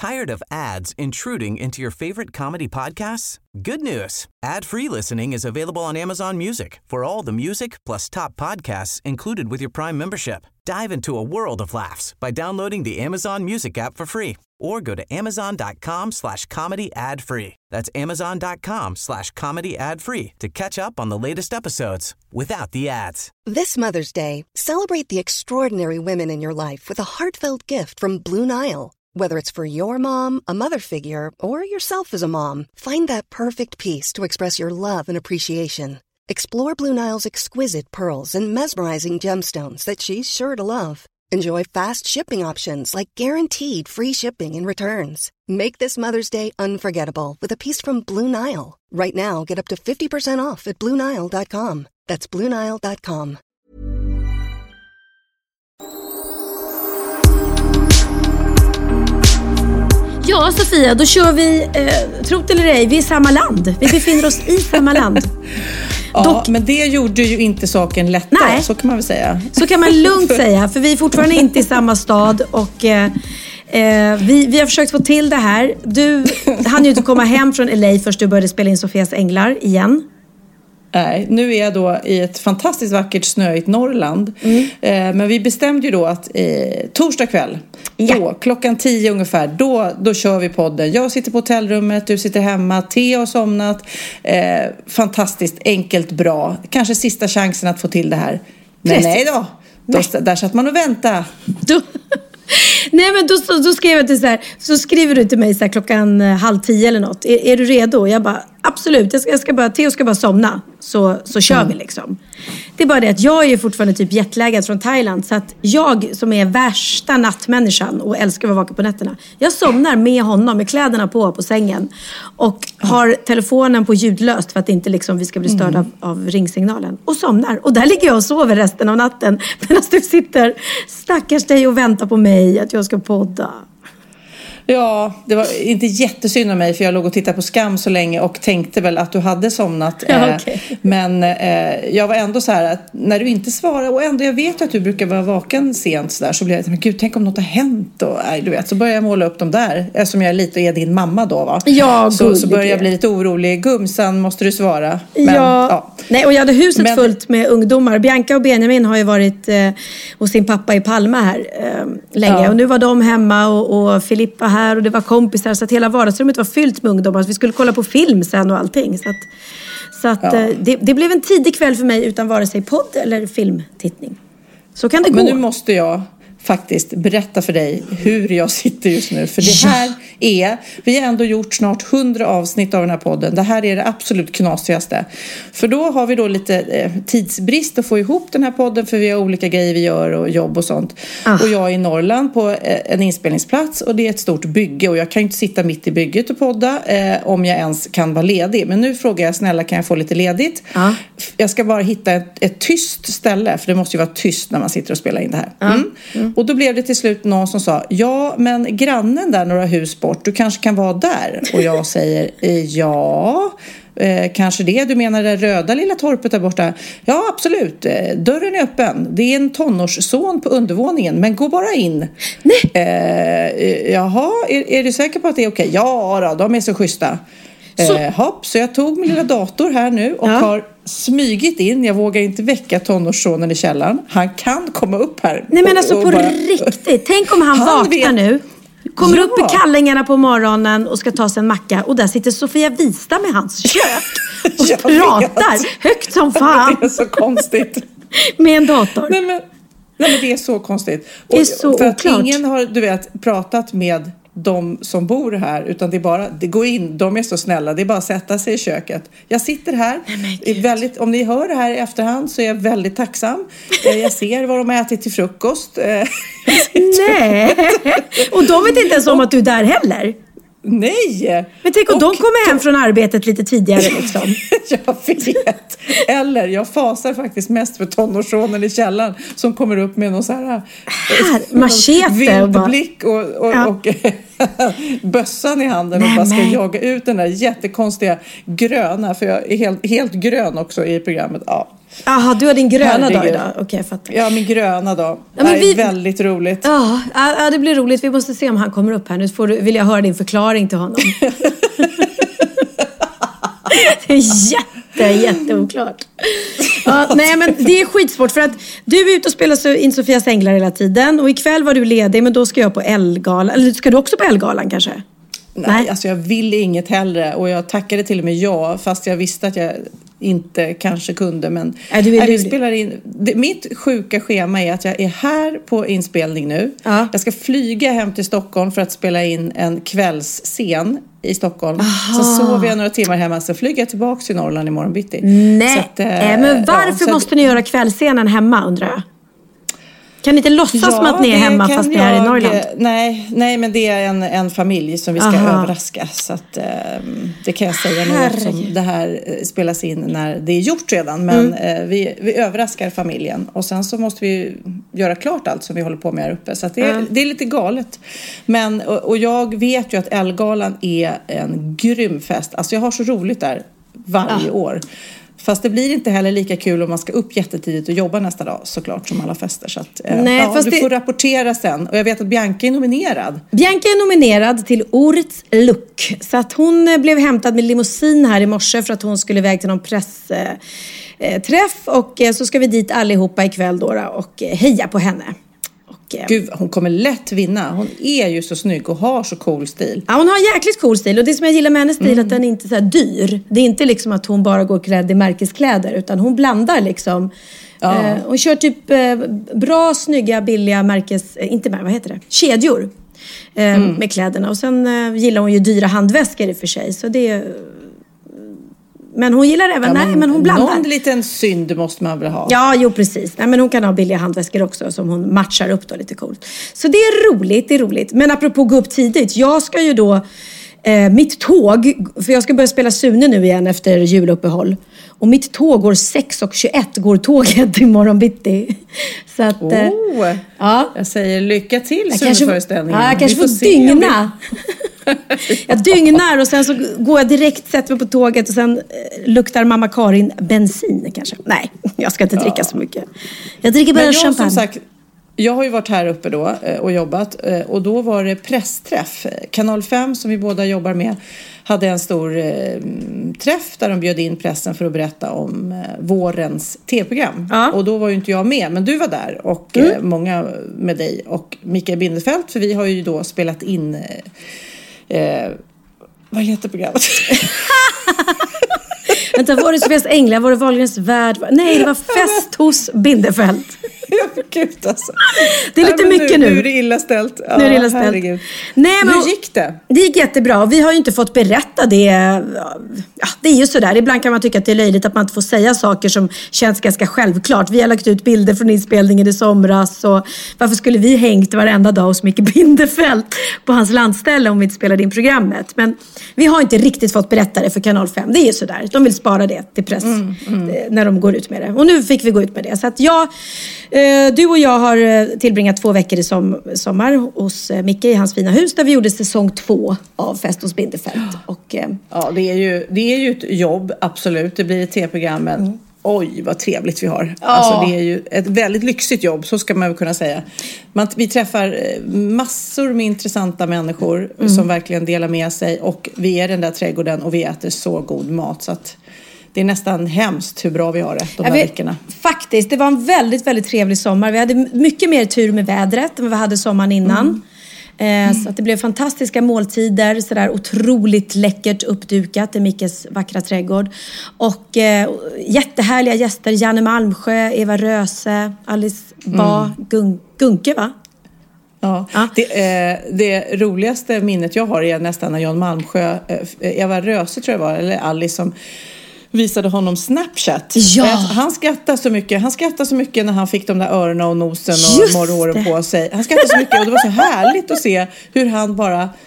Tired of ads intruding into your favorite comedy podcasts? Good news. Ad-free listening is available on Amazon Music for all the music plus top podcasts included with your Prime membership. Dive into a world of laughs by downloading the Amazon Music app for free or go to amazon.com/comedy ad-free. That's amazon.com/comedy ad-free to catch up on the latest episodes without the ads. This Mother's Day, celebrate the extraordinary women in your life with a heartfelt gift from Blue Nile. Whether it's for your mom, a mother figure, or yourself as a mom, find that perfect piece to express your love and appreciation. Explore Blue Nile's exquisite pearls and mesmerizing gemstones that she's sure to love. Enjoy fast shipping options like guaranteed free shipping and returns. Make this Mother's Day unforgettable with a piece from Blue Nile. Right now, get up to 50% off at BlueNile.com. That's BlueNile.com. Ja, Sofia, då kör vi, tro det eller ej, vi är i samma land. Vi befinner oss i samma land. Ja, men det gjorde ju inte saken lättare, nej, så kan man väl säga. Så kan man lugnt säga, för vi är fortfarande inte i samma stad och vi har försökt få till det här. Du hann ju inte komma hem från LA först du började spela in Sofias Änglar igen. Nej, nu är jag då i ett fantastiskt vackert snöigt Norrland. Men vi bestämde ju då att torsdag kväll, då, klockan 10 ungefär, då kör vi podden. Jag sitter på hotellrummet, du sitter hemma, Thea har somnat. Fantastiskt enkelt, bra. Kanske sista chansen att få till det här. Men nej då, där satt man och väntade. Nej, men då skrev jag till så här, så skriver du till mig så här klockan 9:30 eller något. Är du redo? Jag bara, absolut, Theo ska bara somna. Så kör vi liksom. Det är bara det att jag är ju fortfarande typ jetlaggad från Thailand. Så att jag som är värsta nattmänniskan och älskar att vara vaken på nätterna, jag somnar med honom med kläderna på sängen. Och har telefonen på ljudlöst för att inte liksom vi ska bli störda av ringsignalen. Och somnar. Och där ligger jag och sover resten av natten. Medan du sitter, stackars dig, och väntar på mig att jag ska podda. Ja, det var inte jättesynd om mig för jag låg och tittade på Skam så länge och tänkte väl att du hade somnat. Ja, okay. Men jag var ändå så här att när du inte svarar, och ändå jag vet att du brukar vara vaken sent så där, så blev jag, men gud, tänk om något har hänt och du vet, så började jag måla upp dem där, eftersom jag är lite och är din mamma då, va? Ja, så började jag bli lite orolig. Gumsan, måste du svara? Men, ja. Nej, och jag hade huset fullt med ungdomar. Bianca och Benjamin har ju varit hos sin pappa i Palma här länge. Och nu var de hemma och Filippa här och det var kompisar, så att hela vardagsrummet var fyllt med ungdomar. Så vi skulle kolla på film sen och allting. Så att det blev en tidig kväll för mig utan vare sig podd eller filmtittning. Så kan det gå. Men nu måste jag faktiskt berätta för dig hur jag sitter just nu. För det här vi har ändå gjort snart 100 avsnitt av den här podden. Det här är det absolut knasigaste. För då har vi då lite tidsbrist att få ihop den här podden, för vi har olika grejer vi gör och jobb och sånt. Och jag är i Norrland på en inspelningsplats och det är ett stort bygge och jag kan inte sitta mitt i bygget och podda om jag ens kan vara ledig. Men nu frågar jag, snälla, kan jag få lite ledigt? Jag ska bara hitta ett tyst ställe, för det måste ju vara tyst när man sitter och spelar in det här. Och då blev det till slut någon som sa, ja, men grannen där några hus bort, du kanske kan vara där. Och jag säger, kanske det, du menar det röda lilla torpet där borta? Ja, absolut, dörren är öppen. Det är en tonårsson på undervåningen, men gå bara in. Nej. Jaha, är du säker på att det är okej? Ja då, de är så schyssta. Så jag tog min lilla dator här nu och har smygit in. Jag vågar inte väcka tonårssonen i källaren. Han kan komma upp här. Nej, men alltså på riktigt. Tänk om han vaknar nu. Kommer upp i kallingarna på morgonen och ska ta sig en macka. Och där sitter Sofia Vista med hans kök. Och pratar högt som fan. Det är så konstigt. Med en dator. Nej, men det är så konstigt. Det är så för oklart. Att ingen har, du vet, pratat med de som bor här, utan det är bara, det går in, de är så snälla, det är bara att sätta sig i köket. Jag sitter här, om ni hör det här i efterhand så är jag väldigt tacksam. Jag ser vad de har ätit till frukost. Nej, och de vet inte ens om att du är där heller. Nej! Men tänk om de kommer hem från arbetet lite tidigare liksom. Jag vet. Eller jag fasar faktiskt mest för tonårssonen i källaren som kommer upp med någon så här machete vild blick och bössan i handen och bara ska jaga ut den där jättekonstiga gröna, för jag är helt grön också i programmet. Jaha, du har din gröna dag idag. Okej, jag fattar. Ja, min gröna dag. Ja, det är väldigt roligt. Ja, det blir roligt. Vi måste se om han kommer upp här. Nu vill jag höra din förklaring till honom. Det är jätteoklart. Nej, men det är skitsvårt för att du är ute och spelar in Sofias Änglar hela tiden. Och ikväll var du ledig, men då ska jag på Ellegalan. Eller ska du också på Ellegalan kanske? Nej, alltså jag vill inget hellre. Och jag tackade till och med fast jag visste att jag inte kanske kunde. Men vi spelar in. Mitt sjuka schema är att jag är här på inspelning nu. Ja. Jag ska flyga hem till Stockholm för att spela in en kvällsscen i Stockholm. Aha. Så sover jag några timmar hemma, så flyger jag tillbaka till Norrland i morgon bitti. Nej, men varför måste ni göra kvällsscenen hemma, undrar jag? Kan ni inte låtsas som att ni är hemma fast ni är i Norrland? Nej, men det är en familj som vi ska överraska. Så att, det kan jag säga nu eftersom det här spelas in när det är gjort redan. Men vi överraskar familjen. Och sen så måste vi göra klart allt som vi håller på med här uppe. Så att det är lite galet. Men, och jag vet ju att Ellegalan är en grym fest. Alltså jag har så roligt där varje år. Fast det blir inte heller lika kul om man ska upp jättetidigt och jobba nästa dag, såklart, som alla fester. Så att, du får rapportera sen. Och jag vet att Bianca är nominerad. Bianca är nominerad till Årets look. Så att hon blev hämtad med limousin här i morse för att hon skulle iväg till någon pressträff. Och så ska vi dit allihopa ikväll då och heja på henne. Gud, hon kommer lätt vinna. Hon är ju så snygg och har så cool stil. Ja, hon har jäkligt cool stil. Och det som jag gillar med hennes stil är att den är inte så här dyr. Det är inte liksom att hon bara går klädd i märkeskläder. Utan hon blandar liksom. Hon kör typ bra, snygga, billiga kedjor med kläderna. Och sen gillar hon ju dyra handväskor i och för sig. Så det men hon gillar även, men hon blandar. Någon liten synd måste man väl ha. Ja, jo precis. Nej, men hon kan ha billiga handväskor också som hon matchar upp då lite coolt. Så det är roligt, Men apropå gå upp tidigt. Jag ska ju då, mitt tåg, för jag ska börja spela Sune nu igen efter juluppehåll. Och mitt tåg går 6:21 går tåget imorgon bitti. Så att, jag säger lycka till Sune-föreställningen. Jag kanske får dygna. Jag dygnar och sen så går jag direkt, sätter mig på tåget och sen luktar mamma Karin bensin kanske. Nej, jag ska inte dricka så mycket. Jag dricker bara champagne. Som sagt, jag har ju varit här uppe då och jobbat och då var det pressträff. Kanal 5 som vi båda jobbar med hade en stor träff där de bjöd in pressen för att berätta om vårens tv-program. Ja. Och då var ju inte jag med, men du var där och många med dig och Mikael Bindefeld, för vi har ju då spelat in vad heter programmet? Vänta, var det Sofias Änglar? Var det Wahlgrens värld? Nej, det var Fest hos Bindefeld. Gud alltså. Det är lite mycket nu. Nu är det illa ställt. Ja, nu är det illa ställt. Herregud. Nej, men hur gick det? Det gick jättebra. Vi har ju inte fått berätta det. Ja, det är ju sådär. Ibland kan man tycka att det är löjligt att man inte får säga saker som känns ganska självklart. Vi har lagt ut bilder från inspelningen i somras. Och varför skulle vi hängt varenda dag hos Micke Bindefeld på hans landställe om vi inte spelade in programmet? Men vi har inte riktigt fått berätta det för Kanal 5. Det är ju sådär. De vill spara det till press när de går ut med det. Och nu fick vi gå ut med det. Så att du och jag har tillbringat 2 veckor i sommar hos Micke i hans fina hus där vi gjorde säsong 2 av Fest hos Bindefeld. Och, ja, det är ju ett jobb, absolut. Det blir ett tv-program, men oj vad trevligt vi har. Ja. Alltså, det är ju ett väldigt lyxigt jobb, så ska man väl kunna säga. Vi träffar massor med intressanta människor som verkligen delar med sig och vi är den där trädgården och vi äter så god mat så att det är nästan hemskt hur bra vi har det de här veckorna. Faktiskt, det var en väldigt, väldigt trevlig sommar. Vi hade mycket mer tur med vädret än vad vi hade sommaren innan. Så att det blev fantastiska måltider. Sådär otroligt läckert uppdukat i Mickes vackra trädgård. Och jättehärliga gäster. Janne Malmsjö, Eva Röse, Alice Ba, Gunke va? Ja. Det roligaste minnet jag har är nästan när Jan Malmsjö, Eva Röse tror jag var, eller Alice som visade honom Snapchat. Ja. Han skrattade så mycket. Han skrattade så mycket när han fick de där öronen och nosen och morrhåren på sig. Han skrattade så mycket och det var så härligt att se hur han bara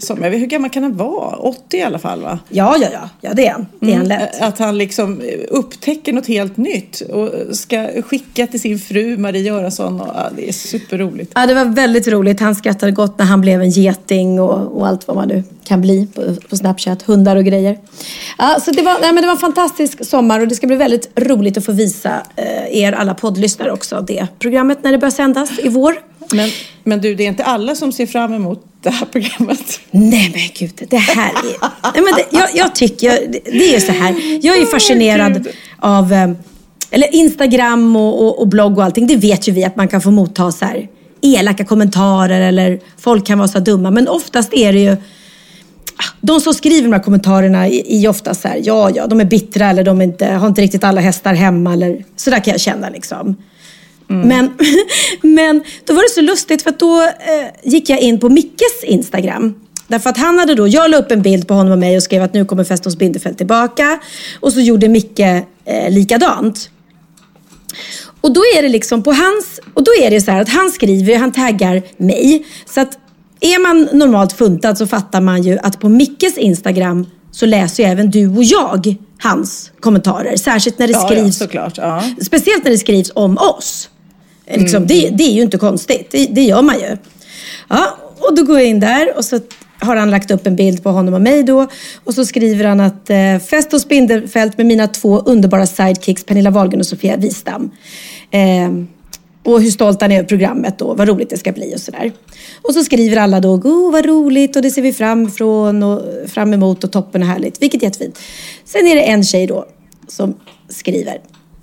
som, jag vet hur gammal kan han vara? 80 i alla fall, va? Ja, det är han. Det är han lätt. Att han liksom upptäcker något helt nytt och ska skicka till sin fru Marie Göransson. Och, det är superroligt. Ja, det var väldigt roligt. Han skrattade gott när han blev en geting och allt vad man nu kan bli på Snapchat. Hundar och grejer. Ja, så det var en fantastisk sommar och det ska bli väldigt roligt att få visa er alla poddlyssnare också det programmet när det börjar sändas i vår. Men du, det är inte alla som ser fram emot det här programmet. Nej men gud, det här är... Nej, men jag tycker, det är så här. Jag är fascinerad av eller Instagram och blogg och allting. Det vet ju vi att man kan få motta så här elaka kommentarer eller folk kan vara så dumma. Men oftast är det ju... De som skriver de här kommentarerna är ju ofta så här, ja, de är bittra eller de har inte riktigt alla hästar hemma eller så där kan jag känna liksom. Men då var det så lustigt för att då gick jag in på Mickes Instagram. Därför att han hade jag la upp en bild på honom och mig och skrev att nu kommer Fest hos Bindefeld tillbaka. Och så gjorde Micke likadant. Och då är det liksom på hans, och då är det så här att han skriver, han taggar mig. Så att är man normalt funtad så fattar man ju att på Mickes Instagram så läser ju även du och jag hans kommentarer. Särskilt när det skrivs. Ja, såklart. Ja. Speciellt när det skrivs om oss. Liksom, det är ju inte konstigt. Det gör man ju. Ja, och då går jag in där och så har han lagt upp en bild på honom och mig då. Och så skriver han att Fest hos Bindefeld med mina 2 underbara sidekicks Pernilla Wahlgren och Sofia Wistam. Och hur stolt han är över programmet då. Vad roligt det ska bli och sådär. Och så skriver alla då, vad roligt och det ser vi fram emot och toppen och härligt. Vilket är jättefint. Sen är det en tjej då som skriver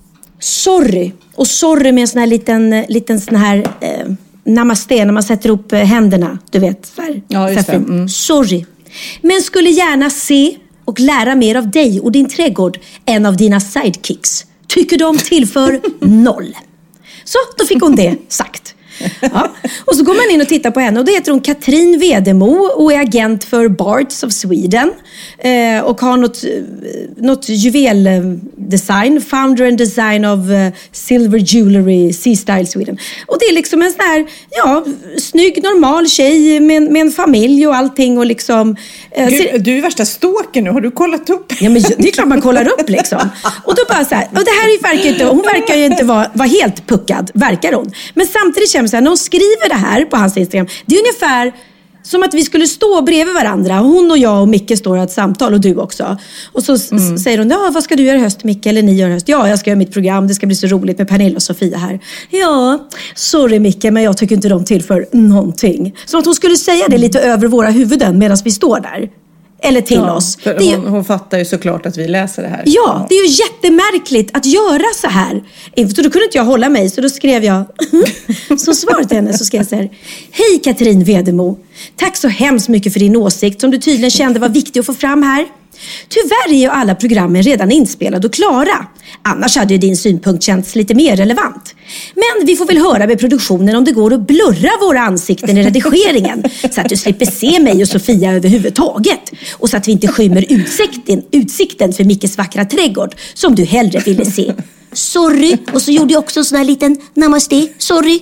sorry. Och sorry med en sån här liten sån här namaste när man sätter upp händerna. Du vet. Så här, ja, just det. Sorry. Men skulle gärna se och lära mer av dig och din trädgård än av dina sidekicks. Tycker de tillför 0. Så, då fick hon det sagt. Ja. Och så går man in och tittar på henne och då heter hon Katrin Vedemo och är agent för Barts of Sweden och har något juveldesign, founder and design of Silver Jewelry Sea Style Sweden. Och det är liksom en sån här snygg normal tjej med en familj och allting och liksom du är värsta stalker nu, har du kollat upp? Ja, men det är klart man kollar upp liksom. Och då bara så här, och det här verkar inte, hon verkar ju inte vara helt puckad, verkar hon. Men samtidigt känner så här, när hon skriver det här på hans Instagram, det är ungefär som att vi skulle stå bredvid varandra. Hon och jag och Micke står i ett samtal och du också. Och så säger hon, vad ska du göra i höst Micke eller ni gör i höst? Ja, jag ska göra mitt program, det ska bli så roligt med Pernilla och Sofia här. Ja, sorry Micke, men jag tycker inte de tillför någonting. Som att hon skulle säga det lite över våra huvuden medan vi står där. Eller till oss. För hon fattar ju såklart att vi läser det här. Ja, det är ju jättemärkligt att göra så här. Så då kunde inte jag hålla mig, så då skrev jag som svar till henne så skrev jag så här: hej Katrin Vedemo, tack så hemskt mycket för din åsikt som du tydligen kände var viktig att få fram här. Tyvärr är ju alla programmen redan inspelade och klara. Annars hade ju din synpunkt känts lite mer relevant. Men vi får väl höra med produktionen om det går att blurra våra ansikten i redigeringen så att du slipper se mig och Sofia överhuvudtaget. Och så att vi inte skymmer utsikten för Mickes vackra trädgård som du hellre ville se. Sorry. Och så gjorde jag också en sån här liten namaste. Sorry.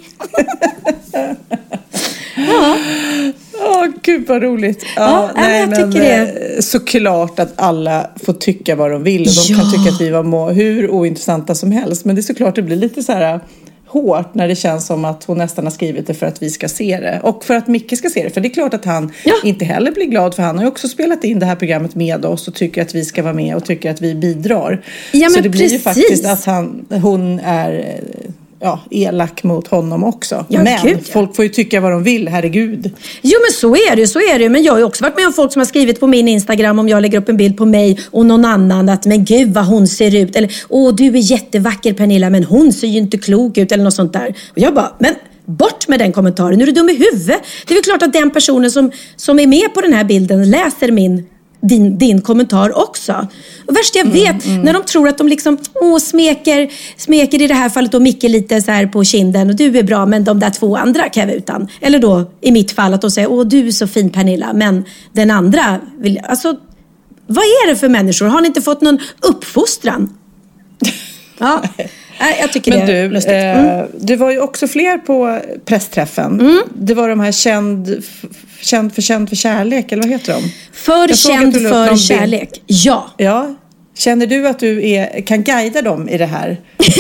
Ja. Gud vad roligt. Jag tycker det. Såklart att alla får tycka vad de vill. Och de kan tycka att vi var hur ointressanta som helst. Men det är såklart det blir lite så här hårt när det känns som att hon nästan har skrivit det för att vi ska se det. Och för att Micke ska se det. För det är klart att han inte heller blir glad. För han har ju också spelat in det här programmet med oss. Och tycker att vi ska vara med och tycker att vi bidrar. Ja, så det blir ju faktiskt att hon är... elak mot honom också. Ja, men folk får ju tycka vad de vill, herregud. Jo, men så är det. Men jag har ju också varit med om folk som har skrivit på min Instagram om jag lägger upp en bild på mig och någon annan att men gud vad hon ser ut. Eller du är jättevacker Pernilla, men hon ser ju inte klok ut eller något sånt där. Och jag bara, men bort med den kommentaren. Nu är du dum i huvudet. Det är väl klart att den personen som är med på den här bilden läser din kommentar också. Och värst jag vet när de tror att de liksom smeker i det här fallet då Micke lite så här på kinden och du är bra men de där 2 andra kan jag vara utan. Eller då i mitt fall att de säger du är så fin Pernilla men den andra vill, alltså vad är det för människor? Har ni inte fått någon uppfostran? Ja. Jag tycker det är lustigt. Det var ju också fler på pressträffen. Det var de här känd för kärlek, eller vad heter de? För känd för kärlek, ja. Känner du att du kan guida dem i det här?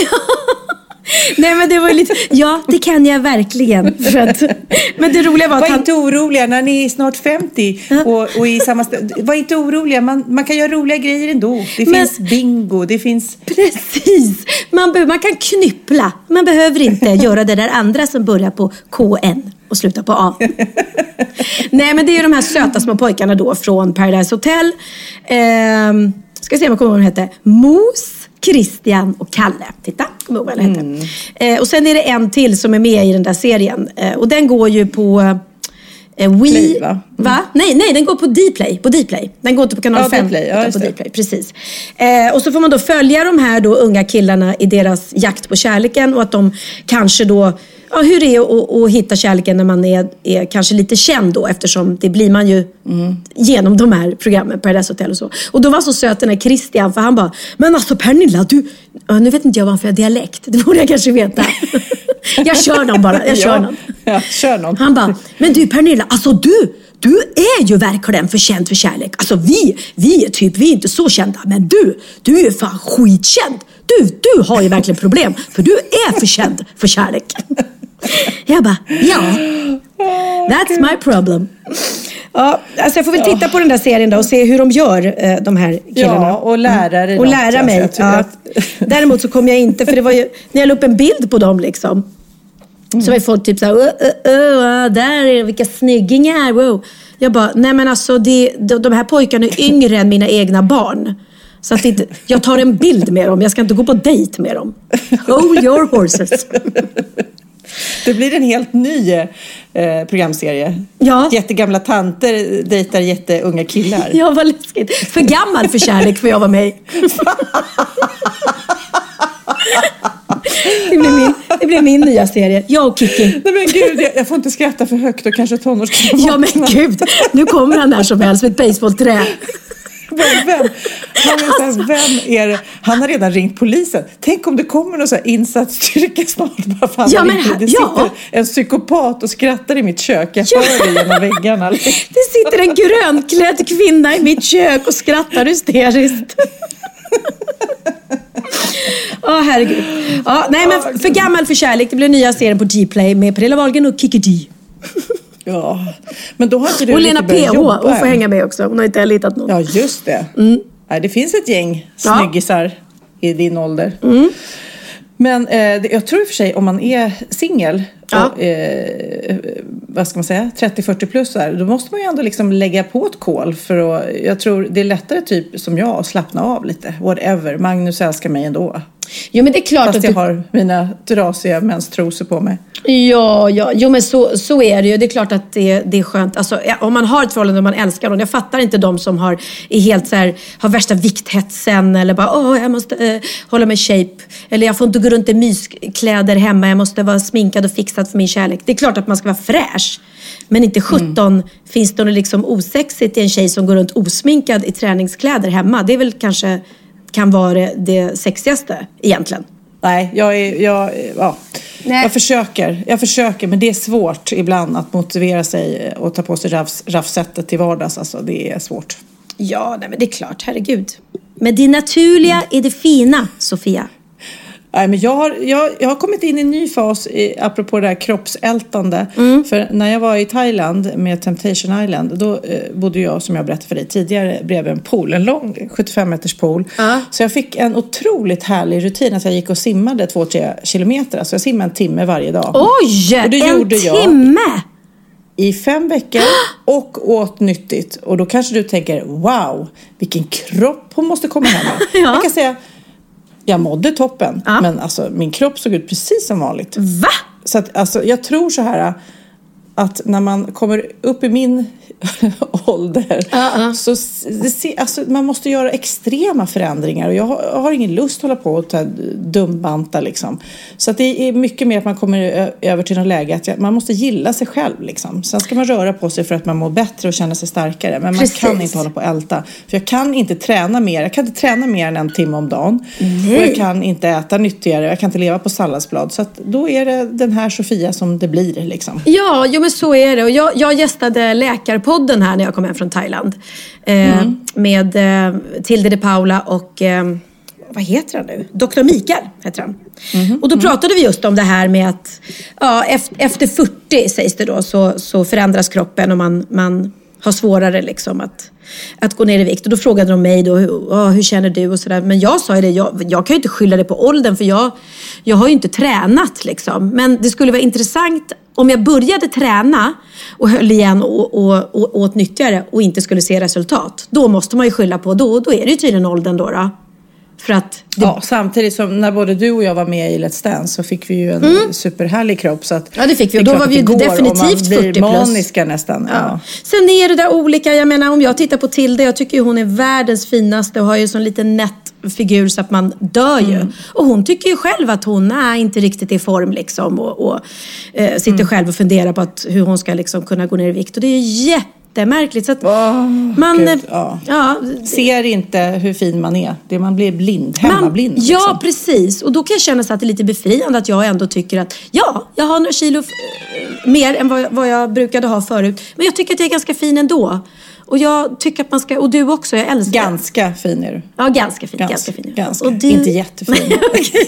Nej, men det var lite... Ja, det kan jag verkligen. Men det roliga var att var inte oroliga när ni är snart 50 och i samma var inte oroliga. Man kan göra roliga grejer ändå. Det finns bingo, det finns... Precis. Man kan knyppla. Man behöver inte göra det där andra som börjar på KN och slutar på A. Nej, men det är ju de här söta små pojkarna då från Paradise Hotel. Ska se vad kommer hon hette. Mos, Christian och Kalle. Titta, kommer ihåg vad den hette. Och sen är det en till som är med i den där serien. Och den går ju på Play, va? Nej, den går på Dplay. Den går inte på kanal 5. På Dplay, precis. Och så får man då följa de här då unga killarna i deras jakt på kärleken. Och att de kanske då... Ja, hur det är att hitta kärleken när man är kanske lite känd då, eftersom det blir man ju genom de här programmen, Paradise Hotel och så. Och då var så söt den här Christian, för han bara, men alltså Pernilla, du... nu vet inte jag vad han för dialekt, det borde jag kanske veta. Jag kör någon bara, kör någon. Han bara, men du Pernilla, alltså du är ju verkligen för känd för kärlek. Alltså vi är inte så kända, men du är fan skitkänd. Du har ju verkligen problem, för du är för känd för kärlek. Jag bara, that's my problem. Ja, alltså jag får väl titta på den där serien då och se hur de gör, de här killarna. Ja, och lära dig och lära mig. Däremot så kom jag inte, för det var ju, när jag la upp en bild på dem liksom. Så var folk typ såhär, där är vilka snyggingar, wow. Jag bara, nej men alltså de här pojkarna är yngre än mina egna barn. Så att jag tar en bild med dem, jag ska inte gå på dejt med dem. Hold your horses. Det blir en helt ny programserie. Ja. Jättegamla tanter dejtar jätteunga killar. Ja, vad läskigt. För gammal för kärlek får jag vara med. Det blir min nya serie. Jag och Kiki. Nej men gud, jag får inte skratta för högt och kanske tonårskillar. Ja men gud, nu kommer han där som helst med ett basebollträ. Vem är det? Han har redan ringt polisen. Tänk om det kommer någon så här insatsstyrka snart. Bara det sitter en psykopat och skrattar i mitt kök. Jag hör det genom väggarna. Det sitter en grönklädd kvinna i mitt kök och skrattar hysteriskt. Herregud. Nej men för gammal för kärlek. Det blir nya serien på Dplay med Pernilla Wahlgren och Kiki D. Ja, men då har inte du och Lena PH, hon får hänga med också. Hon har inte heller hittat någon. Ja, just det. Nej, det finns ett gäng snyggisar i din ålder. Men jag tror i och för sig om man är singel vad ska man säga, 30-40 plus där, då måste man ju ändå liksom lägga på ett kol för att, jag tror det är lättare typ som jag att slappna av lite. Whatever, Magnus älskar mig ändå. Jo, men det är klart fast att jag har mina trasiga menstrosor på mig. Jo men så är det ju. Det är klart att det är skönt. Alltså, om man har ett förhållande och man älskar någon. Jag fattar inte de som är helt så här, har värsta vikthetsen eller bara, jag måste hålla mig shape. Eller jag får inte gå runt i myskläder hemma. Jag måste vara sminkad och fixad för min kärlek. Det är klart att man ska vara fräsch. Men inte 17 finns det något liksom osexigt i en tjej som går runt osminkad i träningskläder hemma. Det är väl kanske kan vara det sexigaste egentligen. Nej, jag försöker, men det är svårt ibland att motivera sig och ta på sig raffsättet till vardags. Alltså, det är svårt. Ja, nej, men det är klart, herregud. Men det naturliga är det fina, Sofia. Nej, men jag har kommit in i en ny fas apropå det här kroppsältande. För när jag var i Thailand med Temptation Island, då bodde jag, som jag berättade för dig tidigare, bredvid en pool, en lång 75 meters pool. Så jag fick en otroligt härlig rutin att jag gick och simmade 2-3 kilometer. Alltså jag simmade 1 timme varje dag. Oj, och det gjorde timme! I 5 veckor och åt nyttigt. Och då kanske du tänker, wow, vilken kropp hon måste komma hem med. Jag kan säga, jag mådde toppen, men alltså, min kropp såg ut precis som vanligt. Va? Så att, alltså, jag tror så här, att när man kommer upp i min ålder så alltså, man måste göra extrema förändringar och jag har ingen lust att hålla på och ta dumbanta liksom. Så att det är mycket mer att man kommer över till något läge att man måste gilla sig själv liksom. Sen ska man röra på sig för att man mår bättre och känner sig starkare, men man kan inte hålla på och älta. För jag kan inte träna mer. Jag kan inte träna mer än 1 timme om dagen. Och jag kan inte äta nyttigare. Jag kan inte leva på salladsblad. Så att då är det den här Sofia som det blir liksom. Ja, men så är det. Och jag gästade Läkarpodden här när jag kom hem från Thailand. Med Tilde de Paula och vad heter han nu? Dr. Mikael heter han. Och då pratade vi just om det här med att efter 40 sägs det då så förändras kroppen och man har svårare liksom att gå ner i vikt. Och då frågade de mig då, hur känner du och sådär. Men jag sa ju det, jag kan ju inte skylla det på åldern för jag har ju inte tränat liksom. Men det skulle vara intressant om jag började träna och höll igen och åt nyttigare och inte skulle se resultat. Då måste man ju skylla på, då är det ju tydligen åldern då. För att ja, samtidigt som när både du och jag var med i Let's Dance så fick vi ju en superhärlig kropp. Så att ja, det fick vi. Och då var vi definitivt 40 plus. Maniska nästan. Ja. Sen är det där olika. Jag menar, om jag tittar på Tilde, jag tycker ju hon är världens finaste och har ju sån liten nätt figur så att man dör ju. Och hon tycker ju själv att hon är inte riktigt i form liksom. Och sitter själv och funderar på hur hon ska liksom kunna gå ner i vikt. Och det är jättemärkligt. Så att man ser inte hur fin man är. Man blir blind, hemmablind. Ja, liksom. Precis. Och då kan jag känna så att det är lite befriande att jag ändå tycker att jag har några kilo mer än vad jag brukade ha förut. Men jag tycker att jag är ganska fin ändå. Och jag tycker att man ska, och du också, jag älskar. Ganska fin är du. Ja, ganska fin. Ganska. Och du... Inte jättefin.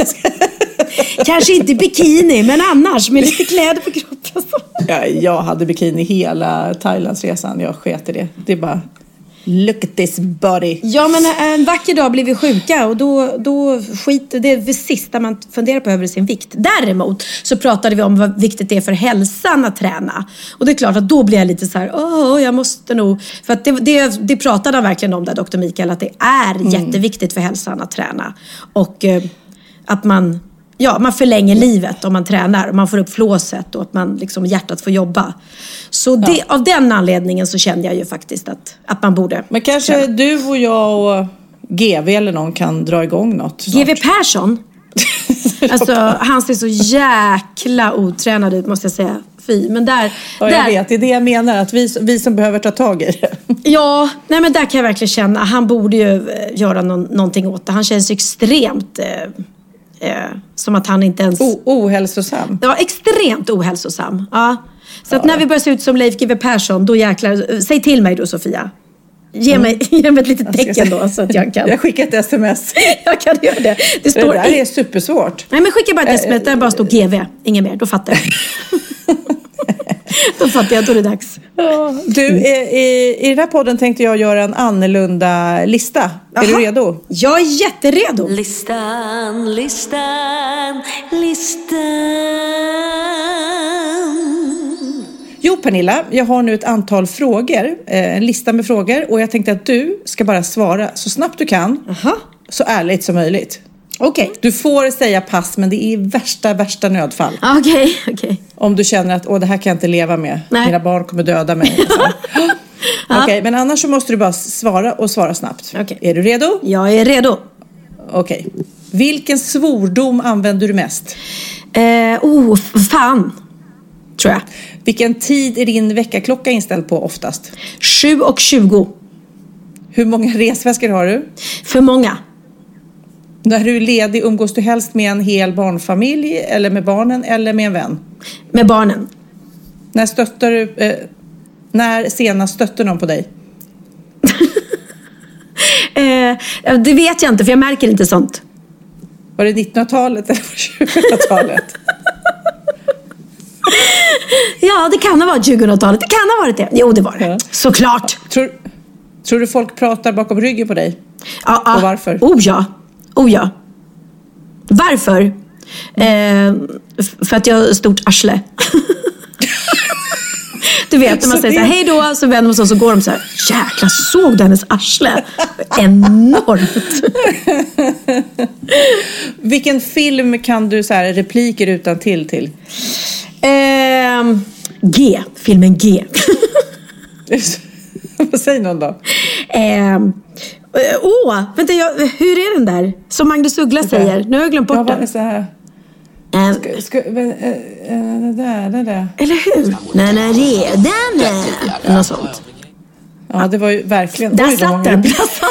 Kanske inte bikini, men annars med lite kläder på kroppen. Ja, jag hade bikini hela Thailandsresan. Jag sket i det. Det är bara, look at this body. Ja, men en vacker dag blir vi sjuka och då skiter det är det sista man funderar på över sin vikt. Däremot så pratade vi om vad viktigt det är för hälsan att träna. Och det är klart att då blir jag lite så här, jag måste nog, för att det pratade han verkligen om där, Dr. Mikael, att det är jätteviktigt för hälsan att träna. Och att man förlänger livet om man tränar och man får upp flåset och att man liksom hjärtat får jobba. Så av den anledningen så kände jag ju faktiskt att man borde. Men kanske träna. Du och jag och GV eller någon kan dra igång något snart. GV Persson? Alltså han ser så jäkla otränad ut måste jag säga. Fy, men jag vet, det är det jag menar, att vi som behöver ta tag i det. Ja, nej men där kan jag verkligen känna, han borde ju göra någonting åt det. Han känns extremt... som att han inte ens... ohälsosam. Ja, extremt ohälsosam. Ja. Så att när vi börjar se ut som Leif GW Persson, då jäklar... Säg till mig då, Sofia. Ge mig ett litet tecken då så att jag kan... Jag skickar ett sms. Jag kan göra det. Det där är supersvårt. Nej, men skicka bara ett sms där bara står GV. Ingen mer, då fattar jag. Då fattar jag, då är det dags. Du, i den här podden tänkte jag göra en annorlunda lista. Är du redo? Jag är jätteredo. Listan. Jo, Pernilla, jag har nu ett antal frågor. En lista med frågor. Och jag tänkte att du ska bara svara så snabbt du kan. Så ärligt som möjligt. Okej. Du får säga pass, men det är värsta nödfall. Okej. Om du känner att det här kan jag inte leva med. Nej. Mina barn kommer döda mig. Okej, men annars så måste du bara svara snabbt. Okej. Är du redo? Jag är redo. Okej. Vilken svordom använder du mest? Fan. Tror jag. Vilken tid är din väckarklocka inställd på oftast? 7:20. Hur många resväskor har du? För många. När du är ledig, umgås du helst med en hel barnfamilj eller med barnen eller med en vän? Med barnen. När senast stötte någon på dig? Det vet jag inte, för jag märker inte sånt. Var det 1900-talet eller 2000-talet? Ja, det kan ha varit 2000-talet. Det kan ha varit det. Jo, det var det. Ja. Såklart. Tror du folk pratar bakom ryggen på dig? Ja. Och varför? Oh ja. Varför? För att jag har stort arsle. Du vet, när man säger så här, hej då, så vänder man sig och så går de så här, jäklar, såg du hennes arsle? Enormt. Vilken film kan du så här repliker utan till? G. Filmen G. Vad säger någon då? Vänta, hur är den där? Som Magnus Uggla säger. Nu har jag glömt bort den. Så här. Det där. Eller hur? Nej, redan. Något sånt. Ja, det var ju verkligen... Där satt den.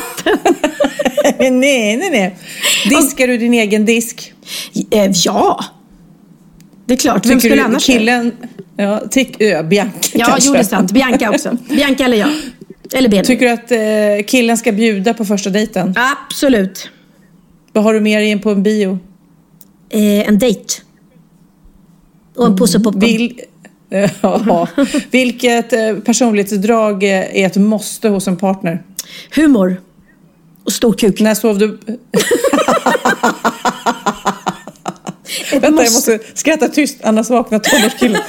Nej. Diskar du din egen disk? Ja. Det är klart. Vem skulle annars killen... Ja, Bianca ja, kanske. Jo, det är sant. Bianca också. Bianca eller jag. Eller Benny. Tycker du att killen ska bjuda på första dejten? Absolut. Vad har du mer in på en bio? En dejt. Och en påse popcorn. Vilket personlighetsdrag är ett måste hos en partner? Humor. Och stor kuk. När sov du... Vänta, jag måste skratta tyst, annars vaknar tonårskillen.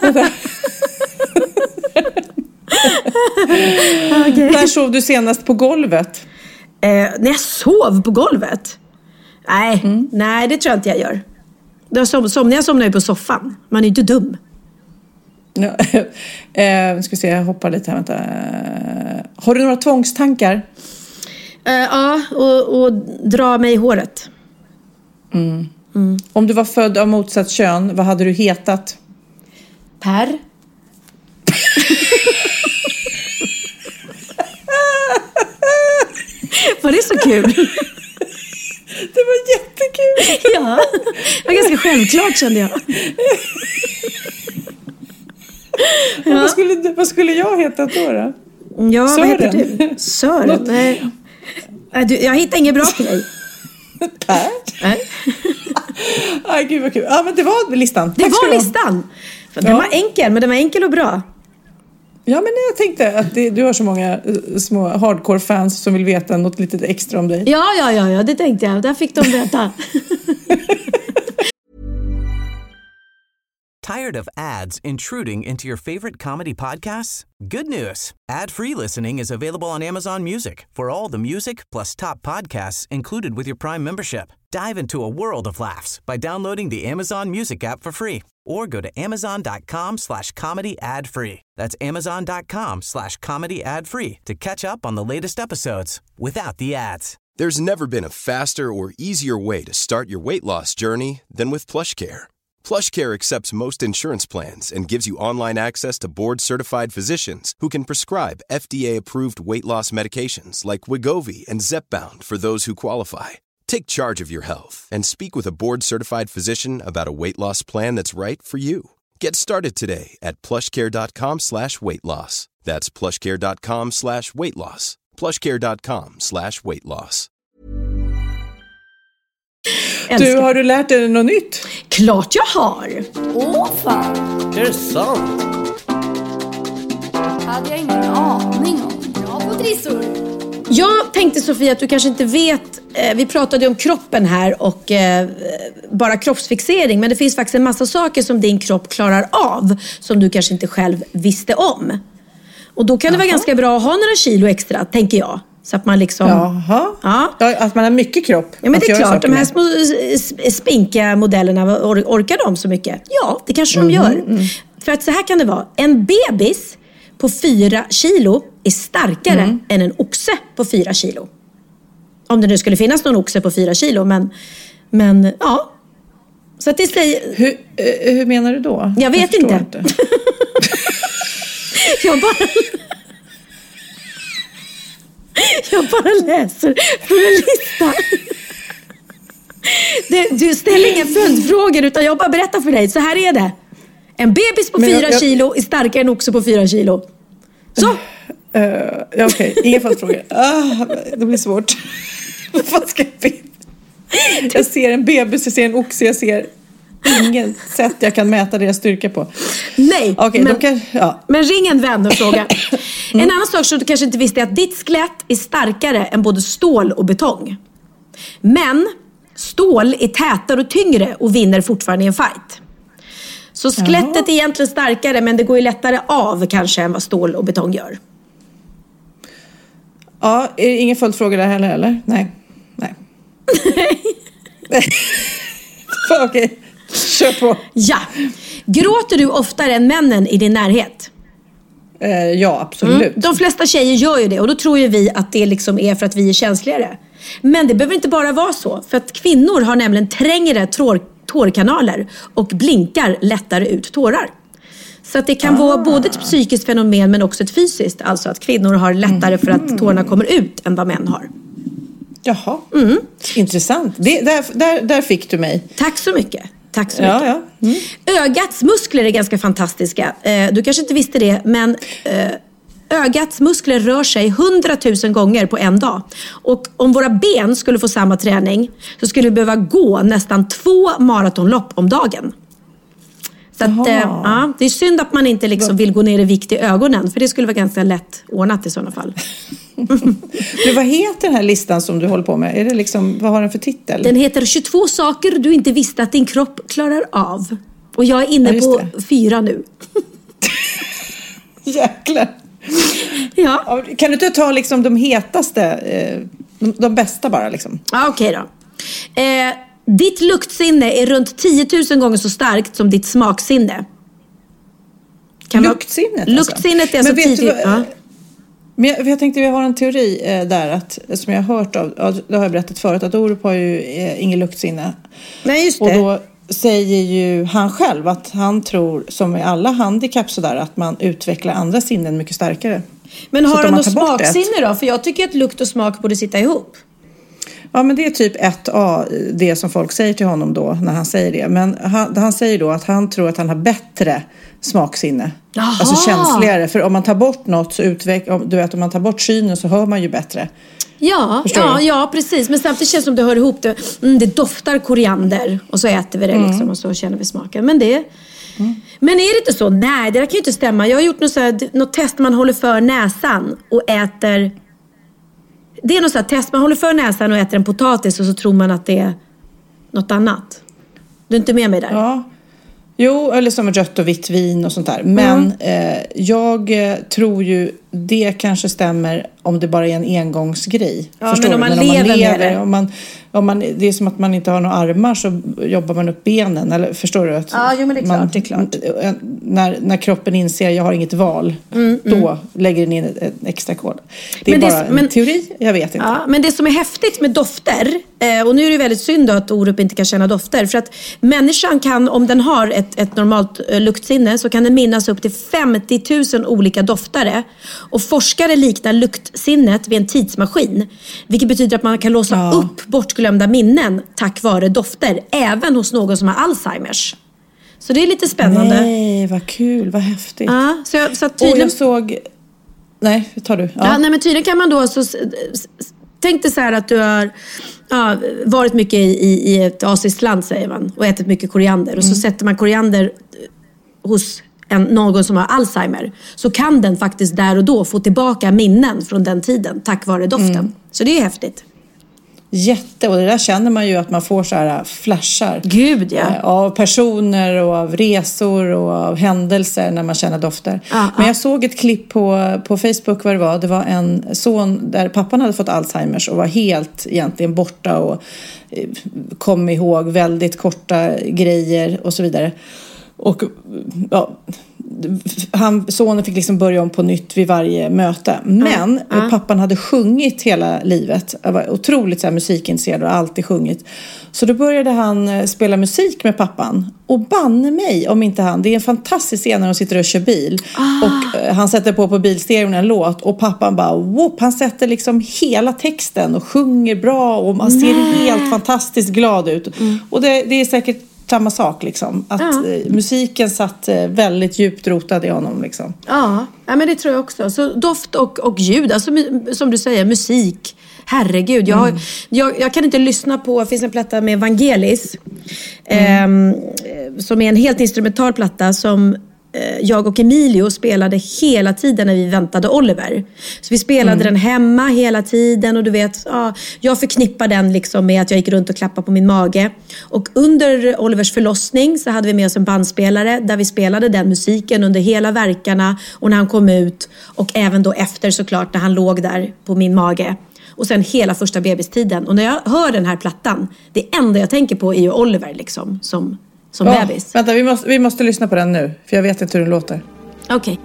Okay. När sov du senast på golvet? När jag sov på golvet? Nej, det tror jag inte jag gör. Jag somnar ju på soffan. Man är ju inte dum. Ja, ska vi se, jag hoppar lite här. Vänta. Har du några tvångstankar? Ja, och dra mig i håret. Om du var född av motsatt kön, vad hade du hetat? Per. Var det så kul? Det var jättekul. Ja, det var ganska självklart, kände jag. Ja. Vad skulle jag heta då? Ja, Sören. vad heter du? Sören? Nej. Jag hittar inget bra till dig. Per? Nej. Aj, gud vad kul. Ja, men det var listan. Det var listan. Den var enkel, men den var enkel och bra. Ja, men jag tänkte att du har så många små hardcore-fans som vill veta något lite extra om dig. Ja, det tänkte jag. Där fick de veta. Tired of ads intruding into your favorite comedy podcasts? Good news. Ad-free listening is available on Amazon Music for all the music plus top podcasts included with your Prime membership. Dive into a world of laughs by downloading the Amazon Music app for free or go to amazon.com/comedy ad-free. That's amazon.com/comedy ad-free to catch up on the latest episodes without the ads. There's never been a faster or easier way to start your weight loss journey than with PlushCare. PlushCare accepts most insurance plans and gives you online access to board-certified physicians who can prescribe FDA-approved weight loss medications like Wegovy and Zepbound for those who qualify. Take charge of your health and speak with a board-certified physician about a weight loss plan that's right for you. Get started today at plushcare.com/weightloss. That's plushcare.com/weightloss. plushcare.com/weightloss. Du, har du lärt dig något nytt? Klart jag har. Fan. Är det sant? Hade jag ingen aning om. Bra på trissor. Jag tänkte, Sofia, att du kanske inte vet. Vi pratade ju om kroppen här och bara kroppsfixering. Men det finns faktiskt en massa saker som din kropp klarar av som du kanske inte själv visste om. Och då kan det vara ganska bra att ha några kilo extra, tänker jag. Så att man liksom... Jaha. Ja, att man har mycket kropp. Ja, men det är klart. De här små spinkiga modellerna, orkar de så mycket? Ja, det kanske de gör. För att så här kan det vara. En bebis på 4 kilo är starkare än en oxe på 4 kilo. Om det nu skulle finnas någon oxe på 4 kilo. Men ja. Så att det säger... Hur menar du då? Jag vet inte. Jag bara läser från en lista. Du ställer inga följdfrågor, utan jag bara berättar för dig. Så här är det. En bebis på 4 kilo är starkare än också på 4 kilo. Så. Okej, inga följdfrågor. Det blir svårt. Vad ska jag veta? Jag ser en bebis, jag ser en oxe, jag ser inget sätt jag kan mäta deras styrka på. Nej, okay, men ring en vän och fråga. En annan sak som du kanske inte visste är att ditt skelett är starkare än både stål och betong. Men stål är tätare och tyngre och vinner fortfarande i en fight. Så skelettet är egentligen starkare, men det går ju lättare av kanske än vad stål och betong gör. Ja, är det ingen följdfråga där heller, eller? Nej. Okej, kör på. Ja. Gråter du oftare än männen i din närhet? Ja, absolut. De flesta tjejer gör ju det. Och då tror ju vi att det liksom är för att vi är känsligare. Men det behöver inte bara vara så. För att kvinnor har nämligen trängre tårkanaler. Och blinkar lättare ut tårar. Så att det kan vara både ett psykiskt fenomen men också ett fysiskt. Alltså att kvinnor har lättare för att tårarna kommer ut än vad män har. Jaha, intressant. Där fick du mig. Tack så mycket. Tack så mycket. Ja. Ögats muskler är ganska fantastiska. Du kanske inte visste det, men ögats muskler rör sig 100 000 gånger på en dag. Och om våra ben skulle få samma träning så skulle vi behöva gå nästan 2 maratonlopp om dagen. Så att, det är synd att man inte liksom vill gå ner i vikt i ögonen. För det skulle vara ganska lätt ordnat i sådana fall. Du, vad heter den här listan som du håller på med? Är det liksom, vad har den för titel? Den heter 22 saker du inte visste att din kropp klarar av. Och jag är inne på 4 nu. Jäklar. Ja. Kan du inte ta liksom de hetaste, de bästa bara liksom? Ja, okej då. Ditt luktsinne är runt 10 000 gånger så starkt som ditt smaksinne. Luktsinnet? Luktsinnet är så tidigt. Men jag tänkte vi har en teori där att, som jag har hört av, det har jag berättat förut, att Orup har ju ingen luktsinne. Nej, just det. Och då säger ju han själv att han tror, som med alla handikapp sådär, att man utvecklar andra sinnen mycket starkare. Men har han något smaksinne då? För jag tycker att lukt och smak borde sitta ihop. Ja, men det är typ 1A, det som folk säger till honom då när han säger det. Men han säger då att han tror att han har bättre smaksinne. Jaha. Alltså känsligare. För om man tar bort något så du vet, om man tar bort synen så hör man ju bättre. Ja, precis. Men samtidigt känns det som det hör ihop det. Det doftar koriander och så äter vi det liksom och så känner vi smaken. Men Men är det inte så? Nej, det där kan ju inte stämma. Jag har gjort något test man håller för näsan och äter. Det är något sånt test. Man håller för näsan och äter en potatis och så tror man att det är något annat. Du är inte med mig där? Ja. Jo, eller som rött och vitt vin och sånt där. Men jag tror ju det kanske stämmer om det bara är en engångsgrej. Ja, förstår men om man lever med det. Det är som att man inte har några armar så jobbar man upp benen. Eller förstår du? Ja, jo, men det är klart. När kroppen inser jag har inget val, då lägger den in ett extra kod. Det är bara en teori, jag vet inte. Ja, men det som är häftigt med dofter, och nu är det väldigt synd då att Orup inte kan känna dofter. För att människan kan, om den har ett normalt luktsinne, så kan den minnas upp till 50 000 olika doftare. Och forskare liknar luktsinnet vid en tidsmaskin. Vilket betyder att man kan låsa upp bortglömda minnen tack vare dofter. Även hos någon som har Alzheimers. Så det är lite spännande. Nej, vad kul, vad häftigt. Ja, så tydligen. Och jag såg. Nej, tar du. Ja, nej, men tydligen kan man då. Tänk dig så här att du har varit mycket i ett asiskt land, säger man. Och ätit mycket koriander. Och så sätter man koriander hos någon som har Alzheimer, så kan den faktiskt där och då få tillbaka minnen från den tiden tack vare doften. Så det är häftigt. Och det där känner man ju att man får så här flashar. Gud, ja. Av personer och av resor och av händelser när man känner dofter. Men jag såg ett klipp på Facebook vad det var. Det var en son där pappan hade fått Alzheimers och var helt egentligen borta och kom ihåg väldigt korta grejer och så vidare. Och sonen fick liksom börja om på nytt vid varje möte. Men pappan hade sjungit hela livet. Jag var otroligt så här musikintresserad och alltid sjungit. Så då började han spela musik med pappan. Och banne mig om inte han. Det är en fantastisk scen när de sitter och kör bil. Och han sätter på bilstereon en låt. Och pappan bara whoop, han sätter liksom hela texten och sjunger bra. Och man ser helt fantastiskt glad ut. Och det är säkert samma sak liksom. Att musiken satt väldigt djupt rotad i honom liksom. Ja, men det tror jag också. Så doft och ljud, alltså som du säger, musik. Herregud, jag kan inte lyssna på, det finns en platta med Vangelis som är en helt instrumental platta som jag och Emilio spelade hela tiden när vi väntade Oliver. Så vi spelade den hemma hela tiden och du vet, jag förknippar den liksom med att jag gick runt och klappade på min mage. Och under Olivers förlossning så hade vi med oss en bandspelare där vi spelade den musiken under hela verkarna och när han kom ut och även då efter såklart när han låg där på min mage. Och sen hela första bebistiden. Och när jag hör den här plattan, det enda jag tänker på är ju Oliver liksom, som som bebis. Vänta, vi måste lyssna på den nu. För jag vet inte hur den låter. Okej.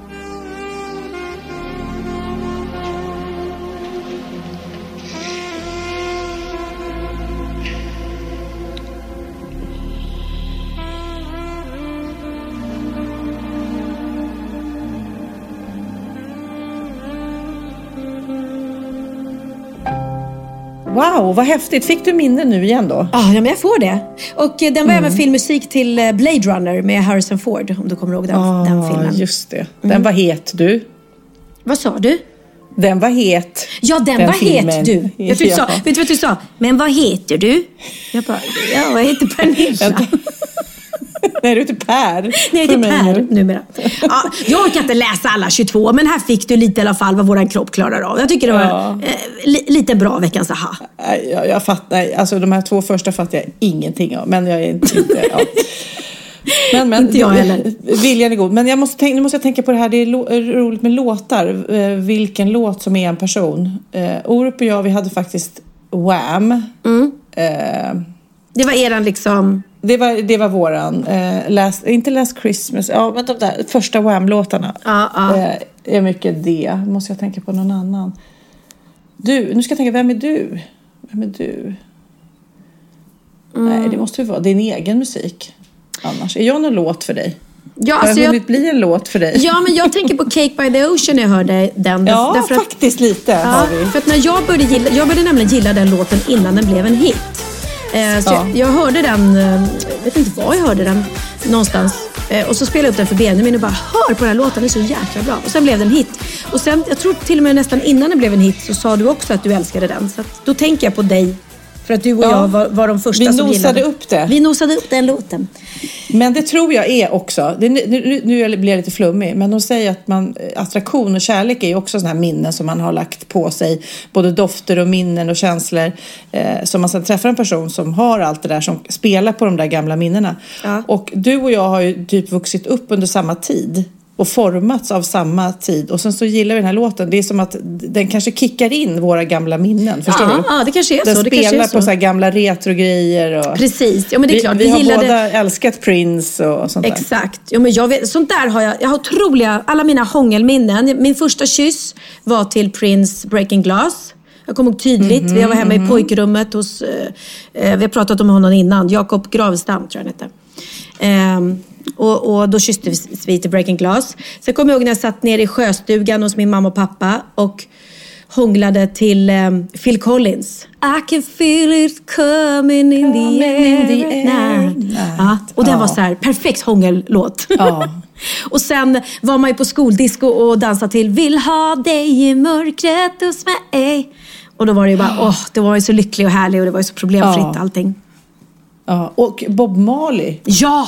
Wow, vad häftigt. Fick du minnen nu igen då? Ja, men jag får det. Och den var även filmmusik till Blade Runner med Harrison Ford, om du kommer ihåg den filmen. Just det. Den var het, du. Vad sa du? Den var het. Ja, den var filmen. het, du. Vet du vad du sa? Men vad heter du? Jag bara, jag heter Pernilla. Nej, du heter Per. Nej, det är Per numera. Ja, jag kan inte läsa alla 22, men här fick du lite i alla fall vad våran kropp klarar av. Jag tycker det var lite bra veckans aha. Jag fattar, alltså de här 2 första fattar jag ingenting av. Men jag är inte Men inte jag heller. Viljan är god. Men nu måste jag tänka på det här. Det är roligt med låtar. Vilken låt som är en person. Orup och jag, vi hade faktiskt Wham. Det var eran liksom... Det var våran. Inte Last Christmas. Ja, men de där första Wham-låtarna. Är mycket det. Måste jag tänka på någon annan. Nu ska jag tänka, vem är du? Nej, det måste ju vara din egen musik. Annars, är jag någon låt för dig? Ja, har jag hunnit bli en låt för dig? Ja, men jag tänker på Cake by the Ocean när jag hörde den. Ja, därför faktiskt lite har vi. För att när jag började nämligen gilla den låten innan den blev en hit. Så jag hörde den, vet inte var jag hörde den någonstans. Och så spelade jag upp den för Benjamin och bara, hör på den här låten, den är så jäkla bra. Och sen blev den hit. Och sen, jag tror till och med nästan innan den blev en hit så sa du också att du älskade den. Så att, då tänker jag på dig. För att du och jag var de första som gillade. Vi nosade upp den låten. Men det tror jag är också. Nu blir jag lite flummig. Men de säger att attraktion och kärlek är ju också sådana här minnen som man har lagt på sig. Både dofter och minnen och känslor. Som man sen träffar en person som har allt det där. Som spelar på de där gamla minnena. Ja. Och du och jag har ju typ vuxit upp under samma tid. Och formats av samma tid. Och sen så gillar vi den här låten. Det är som att den kanske kickar in våra gamla minnen. Förstår du? Ja, det kanske är den så. Den spelar på så här gamla retrogrejer. Precis. Ja, men det är klart. Vi har båda älskat Prince och sånt där. Exakt. Ja, men sånt där har jag. Jag har otroliga, alla mina hångelminnen. Min första kyss var till Prince Breaking Glass. Jag kommer ihåg tydligt. Jag var hemma i pojkrummet hos, vi har pratat om honom innan. Jakob Gravstam tror jag han hette. Och då kysste vi till Breaking Glass. Sen kommer jag ihåg när jag satt nere i sjöstugan hos min mamma och pappa och hånglade till Phil Collins. I can feel it coming in the air. Ja, och den var så här perfekt hångellåt. Ja. Och sen var man ju på skoldisco och dansade till Vill ha dig i mörkret hos mig. Och då var det ju bara, det var ju så lycklig och härlig och det var ju så problemfritt allting. Ja, och Bob Marley. Ja!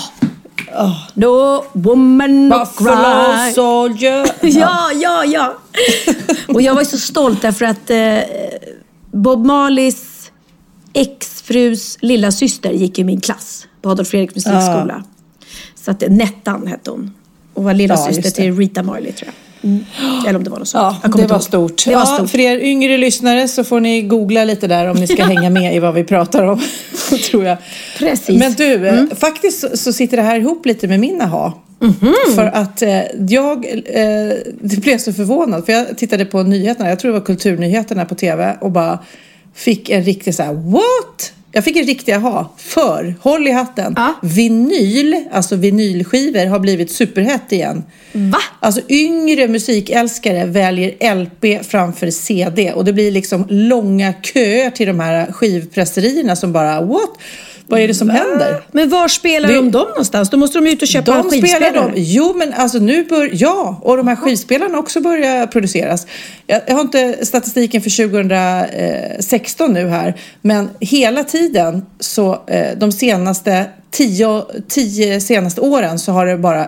No woman no cry. Soldier. Ja. Och jag var ju så stolt därför att Bob Marleys exfrus lilla syster gick i min klass på Adolf Fredrik musikskola. Så att Nettan hette hon. Och var lilla syster till Rita Marley tror jag. Eller om det var något sånt. Det var stort. Det var stort. För er yngre lyssnare så får ni googla lite där om ni ska hänga med i vad vi pratar om. Tror jag. Precis. Men du, faktiskt så sitter det här ihop lite med min aha. För att jag blev så förvånad. För jag tittade på nyheterna. Jag tror det var kulturnyheterna på tv. Och bara fick en riktig så här, what? Jag fick en riktig aha. För, håll i hatten. Vinyl, alltså vinylskivor har blivit superhett igen. Va? Alltså yngre musikälskare väljer LP framför CD. Och det blir liksom långa köer till de här skivpresserierna som bara, what? Vad är det som händer? Men var spelar de dem någonstans? Då måste de ut och köpa en skivspelare. Jo, men alltså nu och de här skivspelarna också börjar produceras. Jag har inte statistiken för 2016 nu här. Men hela tiden så de senaste 10 senaste åren så har det bara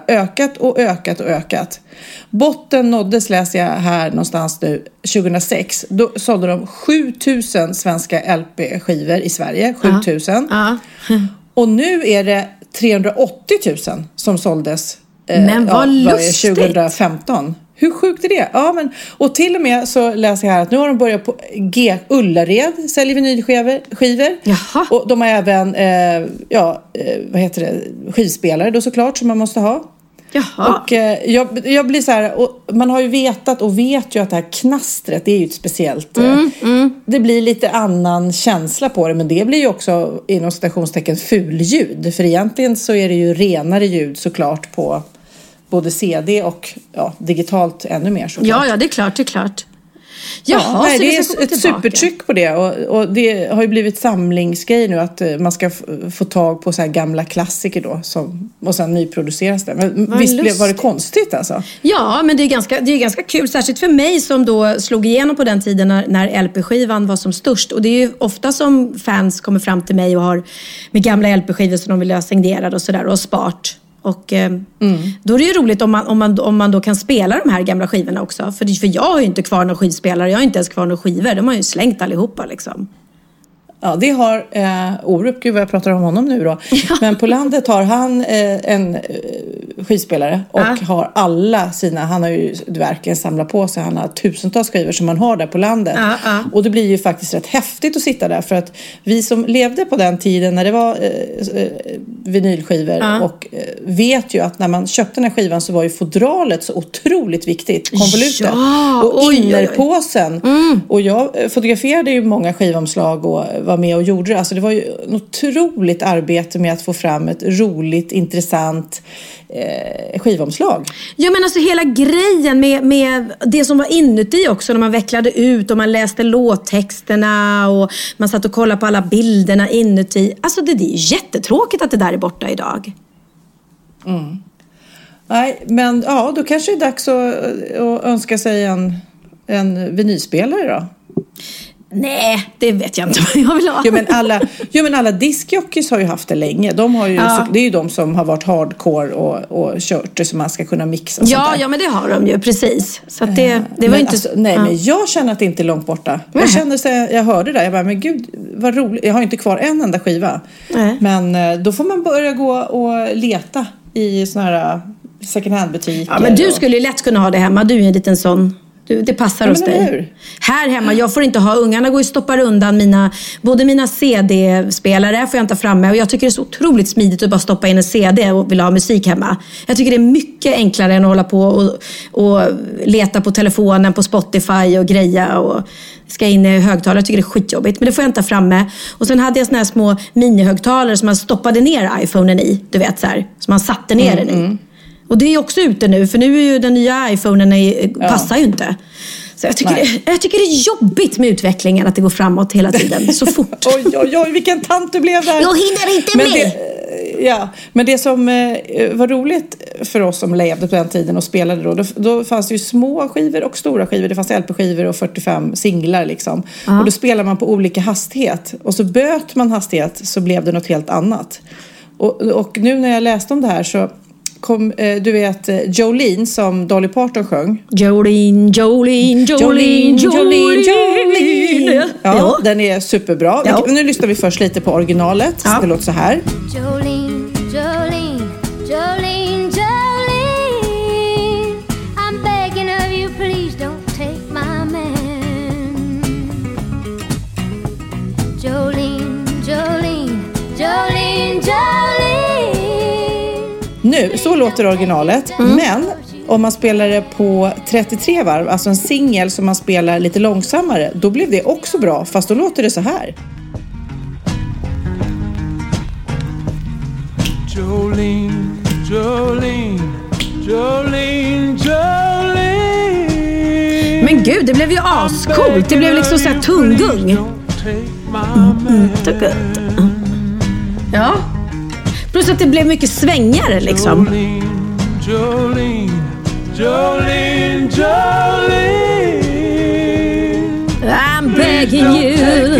ökat. Botten nåddes, läser jag här någonstans nu, 2006. Då sålde de 7000 svenska LP-skivor i Sverige. 7000. Och nu är det 380 000 som såldes. Men vad lustigt. 2015. Hur sjukt är det? Ja, men, och till och med så läser jag här att nu har de börjat på Ullared säljer vinylskivor. Jaha. Och de har även skivspelare då såklart som man måste ha. Jaha. Och jag blir så här, och man har ju vetat och vet ju att det här knastret, det är ju ett speciellt, det blir lite annan känsla på det, men det blir ju också inom citationstecken fulljud, för egentligen så är det ju renare ljud såklart på både CD och digitalt ännu mer såklart. Ja, det är klart. Jaha, nej, det är ett supertryck på det och det har ju blivit samlingsgrej nu att man ska få tag på så här gamla klassiker då och sen nyproduceras det. Men visst var det konstigt alltså? Ja, men det är ganska kul, särskilt för mig som då slog igenom på den tiden när LP-skivan var som störst. Och det är ju ofta som fans kommer fram till mig och har med gamla LP-skivor som de vill ha signerade och sådär och spart. Och då är det ju roligt om man då kan spela de här gamla skivorna också. För jag har ju inte kvar några skivspelare. Jag har inte ens kvar några skivor. De har ju slängt allihopa liksom. Ja, det har Orup, gud vad jag pratar om honom nu då. Ja. Men på landet har han en skivspelare och har alla sina, han har ju verkligen samlat på sig, han har tusentals skivor som man har där på landet. Och det blir ju faktiskt rätt häftigt att sitta där, för att vi som levde på den tiden när det var vinylskivor och vet ju att när man köpte den här skivan så var ju fodralet så otroligt viktigt, konvolutet och innerpåsen. Och jag fotograferade ju många skivomslag och var med och gjorde det. Alltså det var ju ett otroligt arbete med att få fram ett roligt, intressant skivomslag. Ja, men alltså hela grejen med det som var inuti också, när man vecklade ut och man läste låttexterna och man satt och kollade på alla bilderna inuti. Alltså det är jättetråkigt att det där är borta idag. Nej, men då kanske det är dags att önska sig en vinylspelare då. Nej, det vet jag inte vad jag vill ha. Jo, men alla diskjockeys har ju haft det länge. De har ju, det är ju de som har varit hardcore och kört det så man ska kunna mixa och sånt där. Ja, men det har de ju, precis. Så att det var inte... Alltså, nej, men jag känner att det inte är långt borta. Jag kände så jag hörde det. Jag bara, men gud, vad roligt. Jag har inte kvar en enda skiva. Men då får man börja gå och leta i såna här second hand-butiker. Ja, men du skulle ju lätt kunna ha det hemma. Du är en liten sån... Det passar hos dig. Här hemma, jag får inte ha, ungarna går och stoppar undan både mina CD-spelare får jag inte framme, och jag tycker det är så otroligt smidigt att bara stoppa in en CD och vilja ha musik hemma. Jag tycker det är mycket enklare än att hålla på och leta på telefonen på Spotify och greja och ska in i högtalare. Jag tycker det är skitjobbigt, men det får jag inte framme. Och sen hade jag såna här små mini-högtalare som man stoppade ner iPhonen i, du vet så här, som man satte ner den i. Och det är också ute nu, för nu är ju den nya iPhonen passar ju inte. Så jag tycker det är jobbigt med utvecklingen, att det går framåt hela tiden, så fort. Oj, vilken tant du blev där. Jag hinner inte med. Men det som var roligt för oss som levde på den tiden och spelade då fanns det ju små skivor och stora skivor. Det fanns LP-skivor och 45 singlar liksom. Och då spelar man på olika hastighet. Och så böt man hastighet så blev det något helt annat. Och nu när jag läste om det här så kom, du vet, Jolene som Dolly Parton sjöng. Jolene. Ja, den är superbra. Ja. Nu lyssnar vi först lite på originalet. Ja. Det låter så här. Jolene, Jolene, Jolene, Jolene, I'm begging of you, please don't take my man. Jolene, Jolene, Jolene, Jolene. Nu, så låter originalet. Men om man spelar det på 33 varv, alltså en singel som man spelar lite långsammare, då blev det också bra, fast då låter det så här. Jolene, Jolene, Jolene, Jolene. Men gud, det blev ju ascoolt. Det blev liksom så här tunggung. Ja. Plus att det blev mycket svängare liksom. Jolene, Jolene, Jolene, I'm begging you.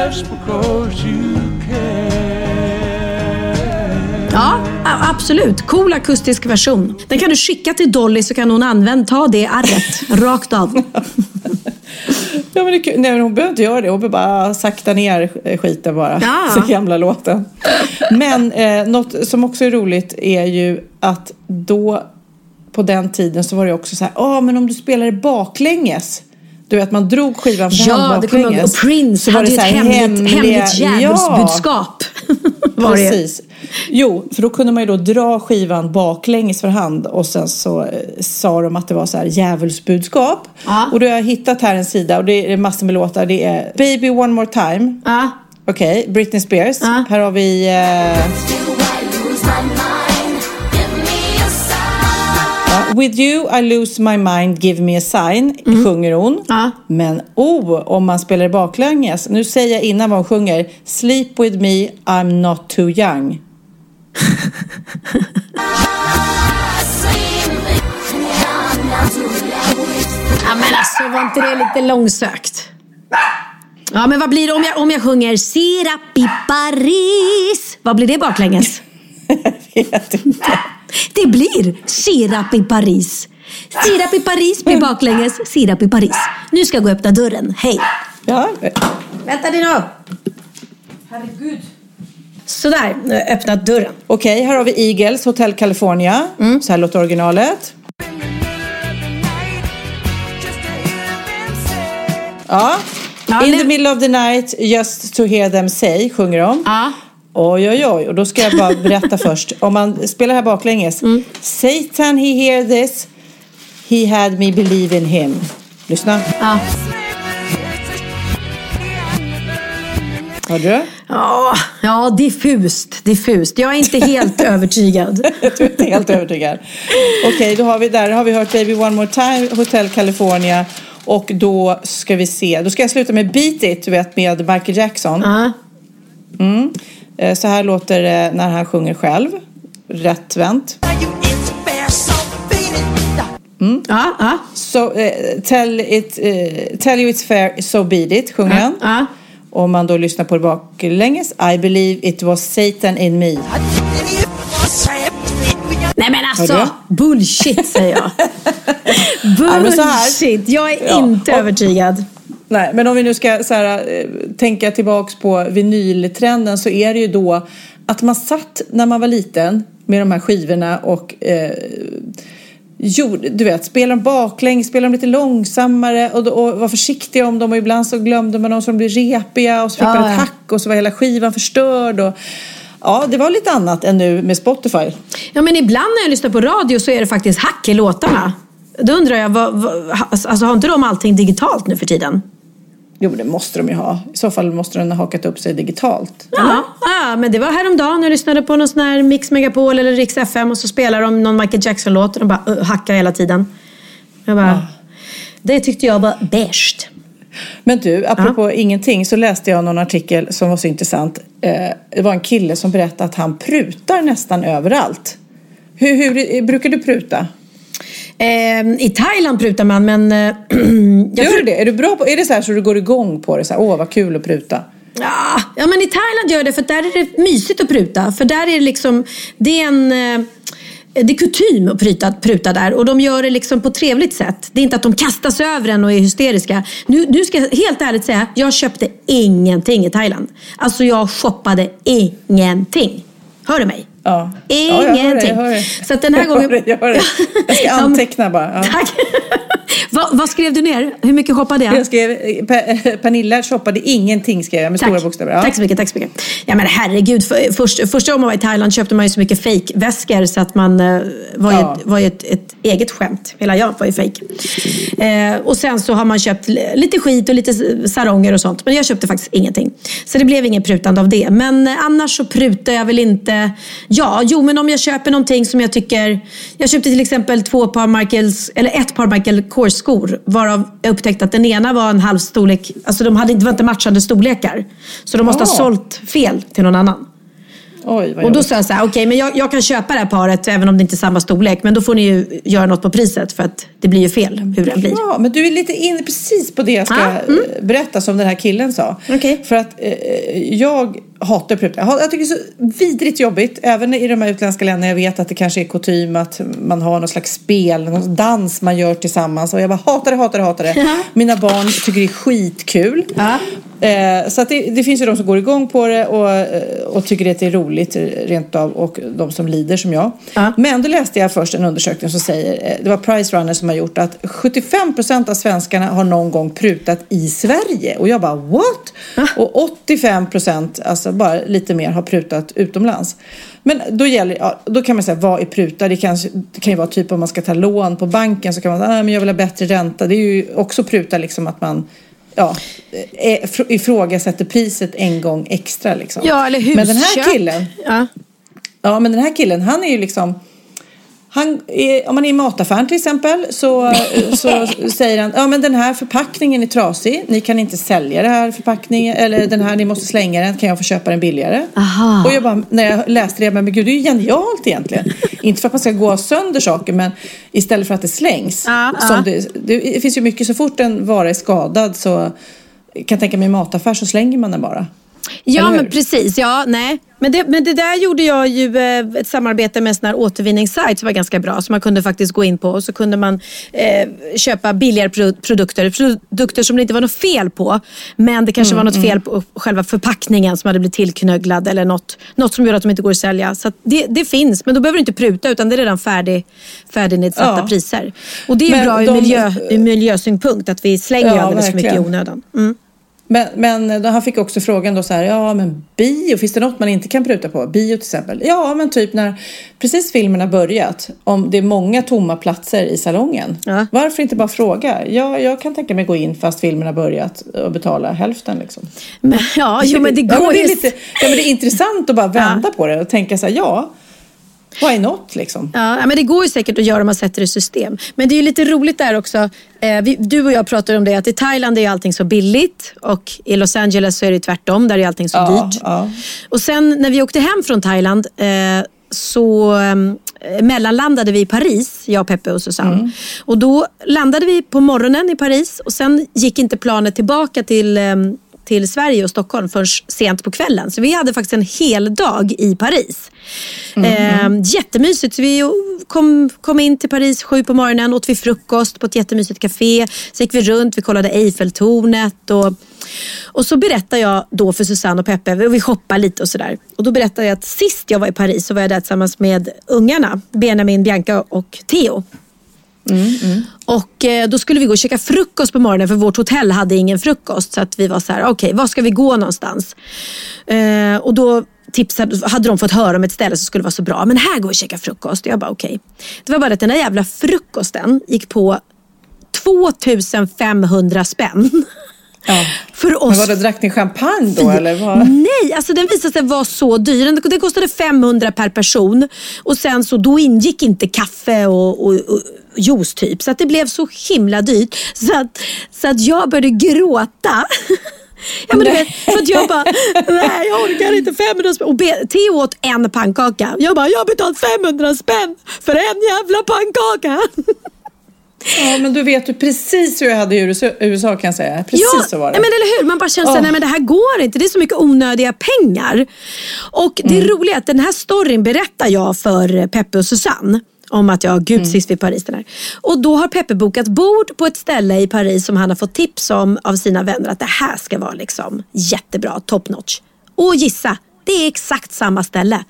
Ja, absolut. Cool akustisk version. Den kan du skicka till Dolly så kan hon ta det arret rakt av. Ja, men nej, hon behöver inte göra det. Hon behöver bara sakta ner skiten bara. Ja. Så gamla låten. Men något som också är roligt är ju att då på den tiden så var det också så här, men om du spelar det baklänges. Du vet, man drog skivan för hand baklänges. Och Prince hade ju ett hemligt djävulsbudskap. Precis. Jo, för då kunde man ju då dra skivan baklänges för hand. Och sen så sa de att det var så här djävulsbudskap. Och då har jag hittat här en sida. Och det är massor med låtar. Det är Baby One More Time. Okej, Britney Spears. Här har vi... With you I lose my mind, give me a sign, sjunger hon. Men om man spelar i baklänges, nu säger jag innan vad hon sjunger, sleep with me, I'm not too young. Ja, men alltså, var inte det lite långsökt? Ja, men vad blir det om jag sjunger Sirap i Paris? Vad blir det baklänges? Jag vet inte. Det blir Sirap i Paris. Sirap i Paris blir baklänges Sirap i Paris. Nu ska jag gå och öppna dörren. Hej. Ja. Vänta dig nu. Herregud. Sådär, nu har jag öppnat dörren. Okej, här har vi Eagles, Hotel California. Så här låter originalet. Ja. In the middle of the night, just to hear them say, sjunger de. Oj. Och då ska jag bara berätta först. Om man spelar här baklänges. Satan, he hear this. He had me believe in him. Lyssna. Hörde du? Ja, diffust. Jag är inte helt övertygad. Du är inte helt övertygad. Okej, då har vi hört Baby One More Time, Hotel California. Och då ska vi se. Då ska jag sluta med Beat It, du vet, med Michael Jackson. Så här låter det när han sjunger själv. Rättvänt. So, tell you it's fair, so beat it, sjunger han. Om man då lyssnar på det baklänges. I believe it was Satan in me. Nej, men alltså, bullshit, säger jag. Bullshit, jag är inte övertygad. Nej, men om vi nu ska så här, tänka tillbaks på vinyltrenden, så är det ju då att man satt när man var liten med de här skivorna och du vet, spela dem baklänges, spela dem lite långsammare och var försiktiga om dem, och ibland så glömde man dem så de blev repiga och så fick man ett hack och så var hela skivan förstörd och det var lite annat än nu med Spotify. Ja, men ibland när jag lyssnar på radio så är det faktiskt hack i låtarna. Då undrar jag, alltså, har inte de allting digitalt nu för tiden? Jo, det måste de ju ha. I så fall måste de ha hakat upp sig digitalt. Ja, men det var häromdagen när jag lyssnade på någon sån här Mix Megapol eller Rix FM och så spelar de någon Michael Jackson-låt och de bara hackar hela tiden. Jag bara, det tyckte jag var bäst. Men du, apropå ingenting, så läste jag någon artikel som var så intressant. Det var en kille som berättade att han prutar nästan överallt. Hur brukar du pruta? I Thailand prutar man, men... Gör du det? Är du bra på... Är det så här så du går igång på det? Så här, vad kul att pruta. Ja, men i Thailand gör det, för där är det mysigt att pruta. För där är det liksom... Det är kutym att pruta där. Och de gör det liksom på ett trevligt sätt. Det är inte att de kastas över en och är hysteriska. Nu ska jag helt ärligt säga, jag köpte ingenting i Thailand. Alltså jag shoppade ingenting. Hör du mig? Ja. Ingenting. Jag hör det. Så att den här gången... Jag ska anteckna bara. Ja. Tack. Vad skrev du ner? Hur mycket shoppade jag? Jag skrev Pernilla shoppade ingenting, skrev jag med stora bokstäver. Ja. Tack så mycket. Ja, men herregud, första gången man var i Thailand köpte man ju så mycket fake-väskor så att man var ju ett eget skämt. Hela jag var ju fake. Och sen så har man köpt lite skit och lite saronger och sånt. Men jag köpte faktiskt ingenting. Så det blev ingen prutande av det. Men annars så prutar jag väl inte... men om jag köper någonting som jag tycker... Jag köpte till exempel ett par Michael Kors-skor, varav jag upptäckte att den ena var en halv storlek. Alltså det var inte matchande storlekar. Så de måste ha sålt fel till någon annan. Oj, och då sa jag så här, okej, men jag kan köpa det här paret även om det inte är samma storlek. Men då får ni ju göra något på priset, för att det blir ju fel hur det blir. Ja, men du är lite inne precis på det jag ska berätta, som den här killen sa. Okay. För att jag hatar pruta. Jag tycker det är så vidrigt jobbigt. Även i de här utländska länderna. Jag vet att det kanske är kutym att man har någon slags spel, någon dans man gör tillsammans. Och jag bara hatar det. Mina barn tycker det är skitkul. Så att det finns ju de som går igång på det och tycker att det är roligt rent av, och de som lider som jag. Men då läste jag först en undersökning som säger, det var Price Runner som har gjort, att 75% av svenskarna har någon gång prutat i Sverige. Och jag bara, what? Och 85%, alltså bara lite mer, har prutat utomlands. Men då kan man säga, vad är pruta? Det kan ju vara typ om man ska ta lån på banken, så kan man säga, men jag vill ha bättre ränta. Det är ju också pruta liksom, att man ifrågasätter priset en gång extra liksom. Ja, eller husköp. Men den här killen, men den här killen, han är ju liksom, om man är i mataffären till exempel, så säger han, men den här förpackningen är trasig, ni kan inte sälja den här förpackningen, eller den här, ni måste slänga den, kan jag få köpa den billigare? Aha. Och jag bara, när jag läste det, men gud, det är ju genialt egentligen. Inte för att man ska gå sönder saker, men istället för att det slängs. Det finns ju mycket, så fort en vara är skadad, så kan jag tänka mig i mataffär, så slänger man den bara. Ja, men precis. Ja, nej. Men det där gjorde jag ju ett samarbete med en sån här återvinningssajt som var ganska bra. Som man kunde faktiskt gå in på. Och så kunde man köpa billigare produkter som det inte var något fel på. Men det kanske var något fel på själva förpackningen som hade blivit tillknögglad. Eller något som gör att de inte går att sälja. Så att det finns. Men då behöver du inte pruta, utan det är redan färdignedsatta priser. Och det är ju bra ur miljösynpunkt, att vi slänger alldeles för mycket i onödan. Men han fick också frågan då så här, men bio, finns det något man inte kan pruta på? Bio till exempel. Ja, men typ när precis filmen har börjat, om det är många tomma platser i salongen. Varför inte bara fråga? Jag kan tänka mig gå in fast filmen har börjat och betala hälften liksom. Men det går ju lite. Men det är intressant att bara vända på det och tänka så här, why not liksom? Ja, men det går ju säkert att göra om man sätter det i system. Men det är ju lite roligt där också. Du och jag pratar om det, att i Thailand är allting så billigt, och i Los Angeles så är det tvärtom, där är allting så dyrt. Och sen när vi åkte hem från Thailand så mellanlandade vi i Paris, jag, Peppe och Susanne. Och då landade vi på morgonen i Paris, och sen gick inte planet tillbaka till Sverige och Stockholm förrän sent på kvällen. Så vi hade faktiskt en hel dag i Paris. Jättemysigt. Så vi kom in till Paris 7 på morgonen, åt vi frukost på ett jättemysigt café. Så gick vi runt, vi kollade Eiffeltornet och så berättade jag då för Susanne och Peppe, och vi shoppade lite och sådär. Och då berättade jag att sist jag var i Paris så var jag där tillsammans med ungarna, Benjamin, Bianca och Theo. Och då skulle vi gå och käka frukost på morgonen, för vårt hotell hade ingen frukost. Så att vi var så här, okej, var ska vi gå någonstans? Och då hade de fått höra om ett ställe som skulle vara så bra. Men här går vi och käka frukost. Och jag bara okej. Det var bara att den där jävla frukosten gick på 2500 spänn. För oss. Men vad, drack ni champagne då eller vad? Nej, alltså den visade sig vara så dyr. Den kostade 500 per person. Och sen så då ingick inte kaffe och juice typ. Så att det blev så himla dyrt. Så att jag började gråta. Ja, men du vet, för att jag bara, nej, jag orkar inte 500 spänn. Och Theo åt en pannkaka. Jag bara, jag har betalt 500 spänn för en jävla pannkaka. Ja, men du vet ju precis hur jag hade i USA, kan jag säga. Precis så var det. Men eller hur? Man bara känner nej, men det här går inte. Det är så mycket onödiga pengar. Och det är roligt att den här storyn berättar jag för Peppe och Susanne. Om att jag sist vid Paris den här. Och då har Peppe bokat bord på ett ställe i Paris som han har fått tips om av sina vänner. Att det här ska vara liksom jättebra, top notch. Och gissa, det är exakt samma ställe.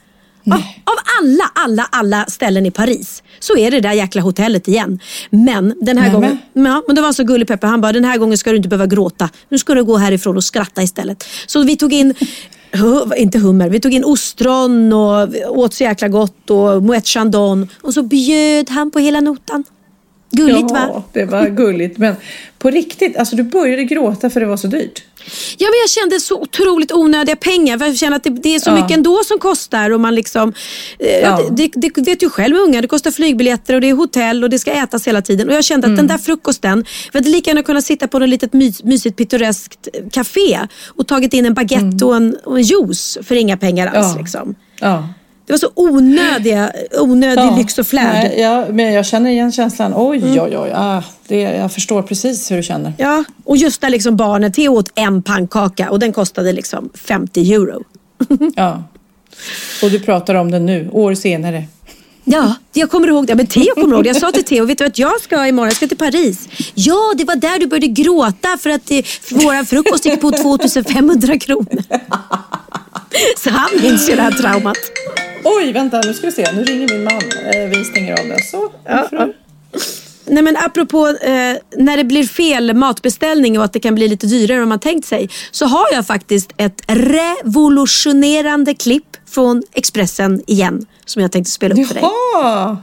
Av alla ställen i Paris så är det där jäkla hotellet igen. Men den här gången, men det var så gullig Peppe. Han bara, den här gången ska du inte behöva gråta. Nu ska du gå härifrån och skratta istället. Så vi tog in inte hummer, vi tog in ostron och åt så jäkla gott och mouette chandon. Och så bjöd han på hela notan. Gulligt, va? Ja, det var gulligt. Men på riktigt, alltså du började gråta för det var så dyrt. Ja, men jag kände så otroligt onödiga pengar. För jag kände att det är så mycket ändå som kostar. Och man liksom, det vet ju själv unga. Det kostar flygbiljetter och det är hotell och det ska ätas hela tiden. Och jag kände att den där frukosten, för att lika gärna kunna sitta på något litet mysigt pittoreskt café och tagit in en baguette och en juice för inga pengar alls. Liksom. Ja. Det var så onödig lyx och flärd. Nej, men jag känner igen känslan. Oj. Jag förstår precis hur du känner. Ja, och just när liksom barnen Theo åt en pannkaka och den kostade liksom 50 euro. Ja, och du pratar om den nu, år senare. Ja, jag kommer ihåg det. Men Theo kommer ihåg det. Jag sa till Theo, vet du att jag ska imorgon? Jag ska till Paris. Ja, det var där du började gråta för att våra frukost gick på 2500 kronor. Så han minns ju det här traumat. Oj, vänta, nu ska vi se. Nu ringer min man. Vi stänger av det. Så, ja. Nej, men apropå när det blir fel matbeställning och att det kan bli lite dyrare om man tänkt sig, så har jag faktiskt ett revolutionerande klipp från Expressen igen som jag tänkte spela upp för dig. Jaha!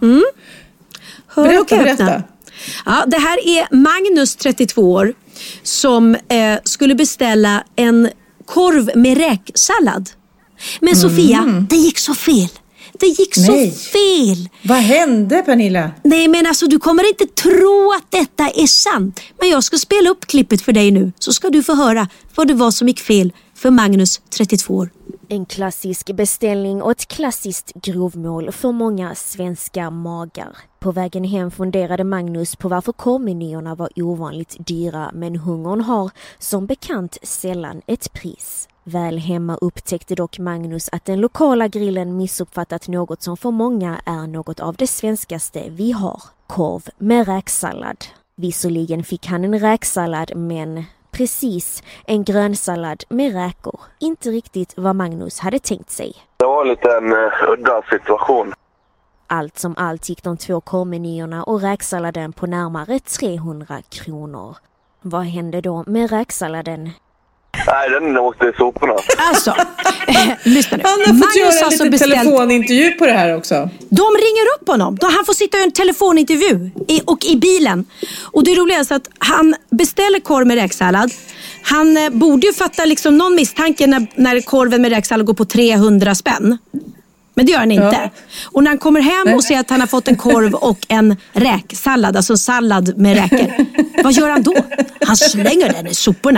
Berätta. Ja, det här är Magnus, 32 år, som skulle beställa en korv med räksallad. Men Sofia, det gick så fel. Det gick så fel. Vad hände, Pernilla? Nej, men alltså du kommer inte tro att detta är sant. Men jag ska spela upp klippet för dig nu. Så ska du få höra vad det var som gick fel för Magnus, 32 år. En klassisk beställning och ett klassiskt grovmål för många svenska magar. På vägen hem funderade Magnus på varför korvmenyerna var ovanligt dyra, men hungern har som bekant sällan ett pris. Väl hemma upptäckte dock Magnus att den lokala grillen missuppfattat något som för många är något av det svenskaste vi har. Korv med räksallad. Visserligen fick han en räksallad, men precis en grönsallad med räkor. Inte riktigt vad Magnus hade tänkt sig. Det var lite en udda situation. Allt som allt gick de 2 korvmenyerna och räksalladen på närmare 300 kronor. Vad hände då med räksalladen? Nej, den åkte i soporna. Alltså, lyssna nu. Han har fått göra en liten telefonintervju på det här också. De ringer upp honom. Han får sitta i en telefonintervju och i bilen. Och det roliga är att han beställer korv med räksallad. Han borde ju fatta liksom någon misstanke när korven med räksallad går på 300 spänn. Men det gör han inte. Ja. Och när han kommer hem och ser att han har fått en korv och en räksallad, alltså sallad med räkor, vad gör han då? Han slänger den i soporna.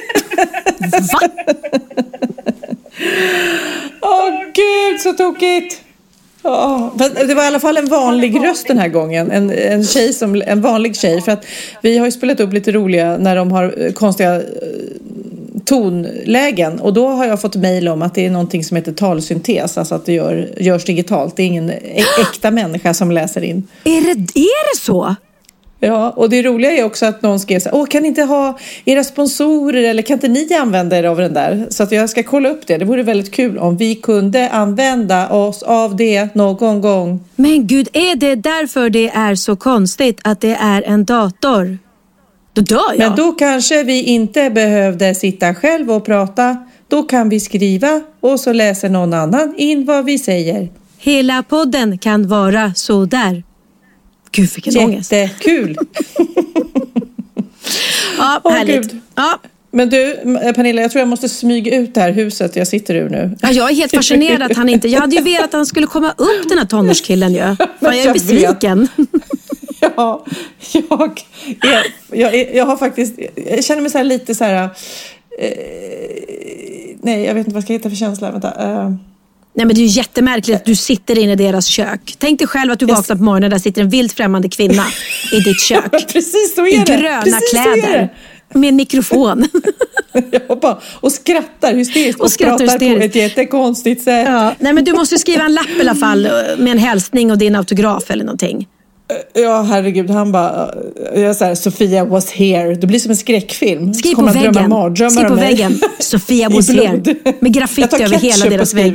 Va? Åh gud, så tokigt. Det var i alla fall en vanlig röst den här gången. En vanlig tjej. För att vi har ju spelat upp lite roliga när de har konstiga tonlägen. Och då har jag fått mejl om att det är någonting som heter talsyntes. Alltså att det görs digitalt. Det är ingen äkta människa som läser in. Är det så? Ja, och det roliga är också att någon skrev så här: kan ni inte ha era sponsorer eller kan inte ni använda er av den där? Så att jag ska kolla upp det. Det vore väldigt kul om vi kunde använda oss av det någon gång. Men gud, är det därför det är så konstigt att det är en dator? Då dör jag. Men då kanske vi inte behövde sitta själv och prata. Då kan vi skriva och så läser någon annan in vad vi säger. Hela podden kan vara så där. Gud, vilken ångest. Jättekul. Ja, härligt. Ja. Men du, Pernilla, jag tror jag måste smyga ut det här huset jag sitter ur nu. Ja, jag är helt fascinerad att han inte... Jag hade ju velat att han skulle komma upp, den här tonårskillen ju. Fan, jag är besviken. Ja, jag har faktiskt... Jag känner mig så här lite så här... nej, jag vet inte vad jag ska hitta för känsla. Vänta. Nej, men det är ju jättemärkligt att du sitter inne i deras kök. Tänk dig själv att du vaknar på morgonen och där sitter en vilt främmande kvinna i ditt kök. Precis så är det. I gröna kläder. Med en mikrofon. Och skrattar hysteriskt. Och pratar på ett jättekonstigt sätt. Ja. Nej, men du måste skriva en lapp i alla fall med en hälsning och din autograf eller någonting. Ja, herregud. Han bara, jag säger Sofia was here. Det blir som en skräckfilm. Skriv på väggen. Skriv på väggen. Sofia was here. Med graffiti över hela deras vägg.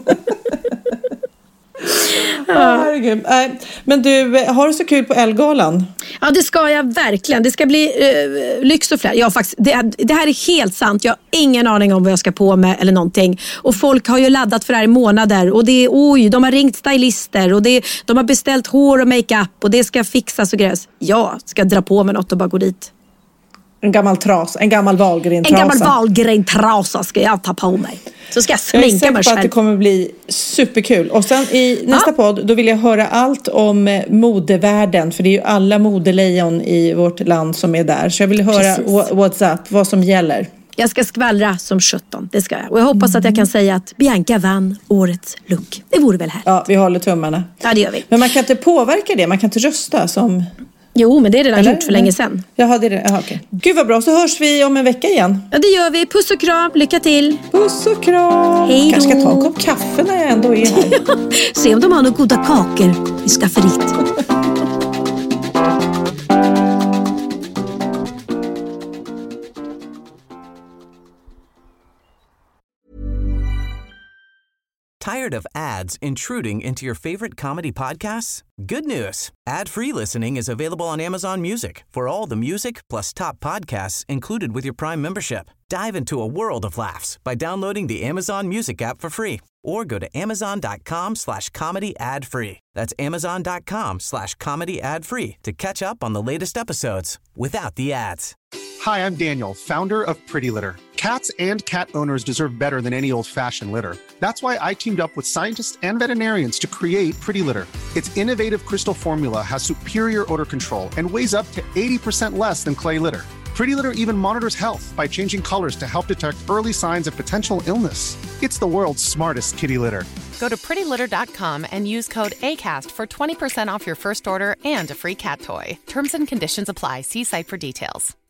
Herregud. Men du, har du så kul på Ellegalan? Ja, det ska jag verkligen. Det ska bli lyx och flär. Ja, faktiskt, det här är helt sant. Jag har ingen aning om vad jag ska på med eller någonting. Och folk har ju laddat för det här i månader. Och det är, de har ringt stylister. Och de har beställt hår och makeup. Och det ska fixas och gräs. Jag ska dra på mig något och bara gå dit. En gammal Wahlgren-trasa. En gammal Wahlgren-trasa ska jag ta på mig. Så ska jag sminka mig själv. Jag är säker på att det kommer bli superkul. Och sen i nästa podd, då vill jag höra allt om modevärlden. För det är ju alla modelejon i vårt land som är där. Så jag vill höra what's up, vad som gäller. Jag ska skvallra som 17, det ska jag. Och jag hoppas att jag kan säga att Bianca vann årets look. Det vore väl härligt. Ja, vi håller tummarna. Ja, det gör vi. Men man kan inte påverka det, man kan inte rösta som... Jo, men det är redan gjort för länge sedan. Jaha, det är det. Jaha, okej. Gud vad bra, så hörs vi om en vecka igen. Ja, det gör vi. Puss och kram, lycka till. Puss och kram. Hej då. Kanske ska ta en kopp kaffe när jag ändå är här. Se om de har några goda kakor i skafferiet. Tired of ads intruding into your favorite comedy podcasts? Good news. Ad-free listening is available on Amazon Music for all the music plus top podcasts included with your Prime membership. Dive into a world of laughs by downloading the Amazon Music app for free or go to amazon.com/comedy ad-free. That's amazon.com/comedy ad-free to catch up on the latest episodes without the ads. Hi, I'm Daniel, founder of Pretty Litter. Cats and cat owners deserve better than any old-fashioned litter. That's why I teamed up with scientists and veterinarians to create Pretty Litter. Its innovative crystal formula has superior odor control and weighs up to 80% less than clay litter. Pretty Litter even monitors health by changing colors to help detect early signs of potential illness. It's the world's smartest kitty litter. Go to prettylitter.com and use code ACAST for 20% off your first order and a free cat toy. Terms and conditions apply. See site for details.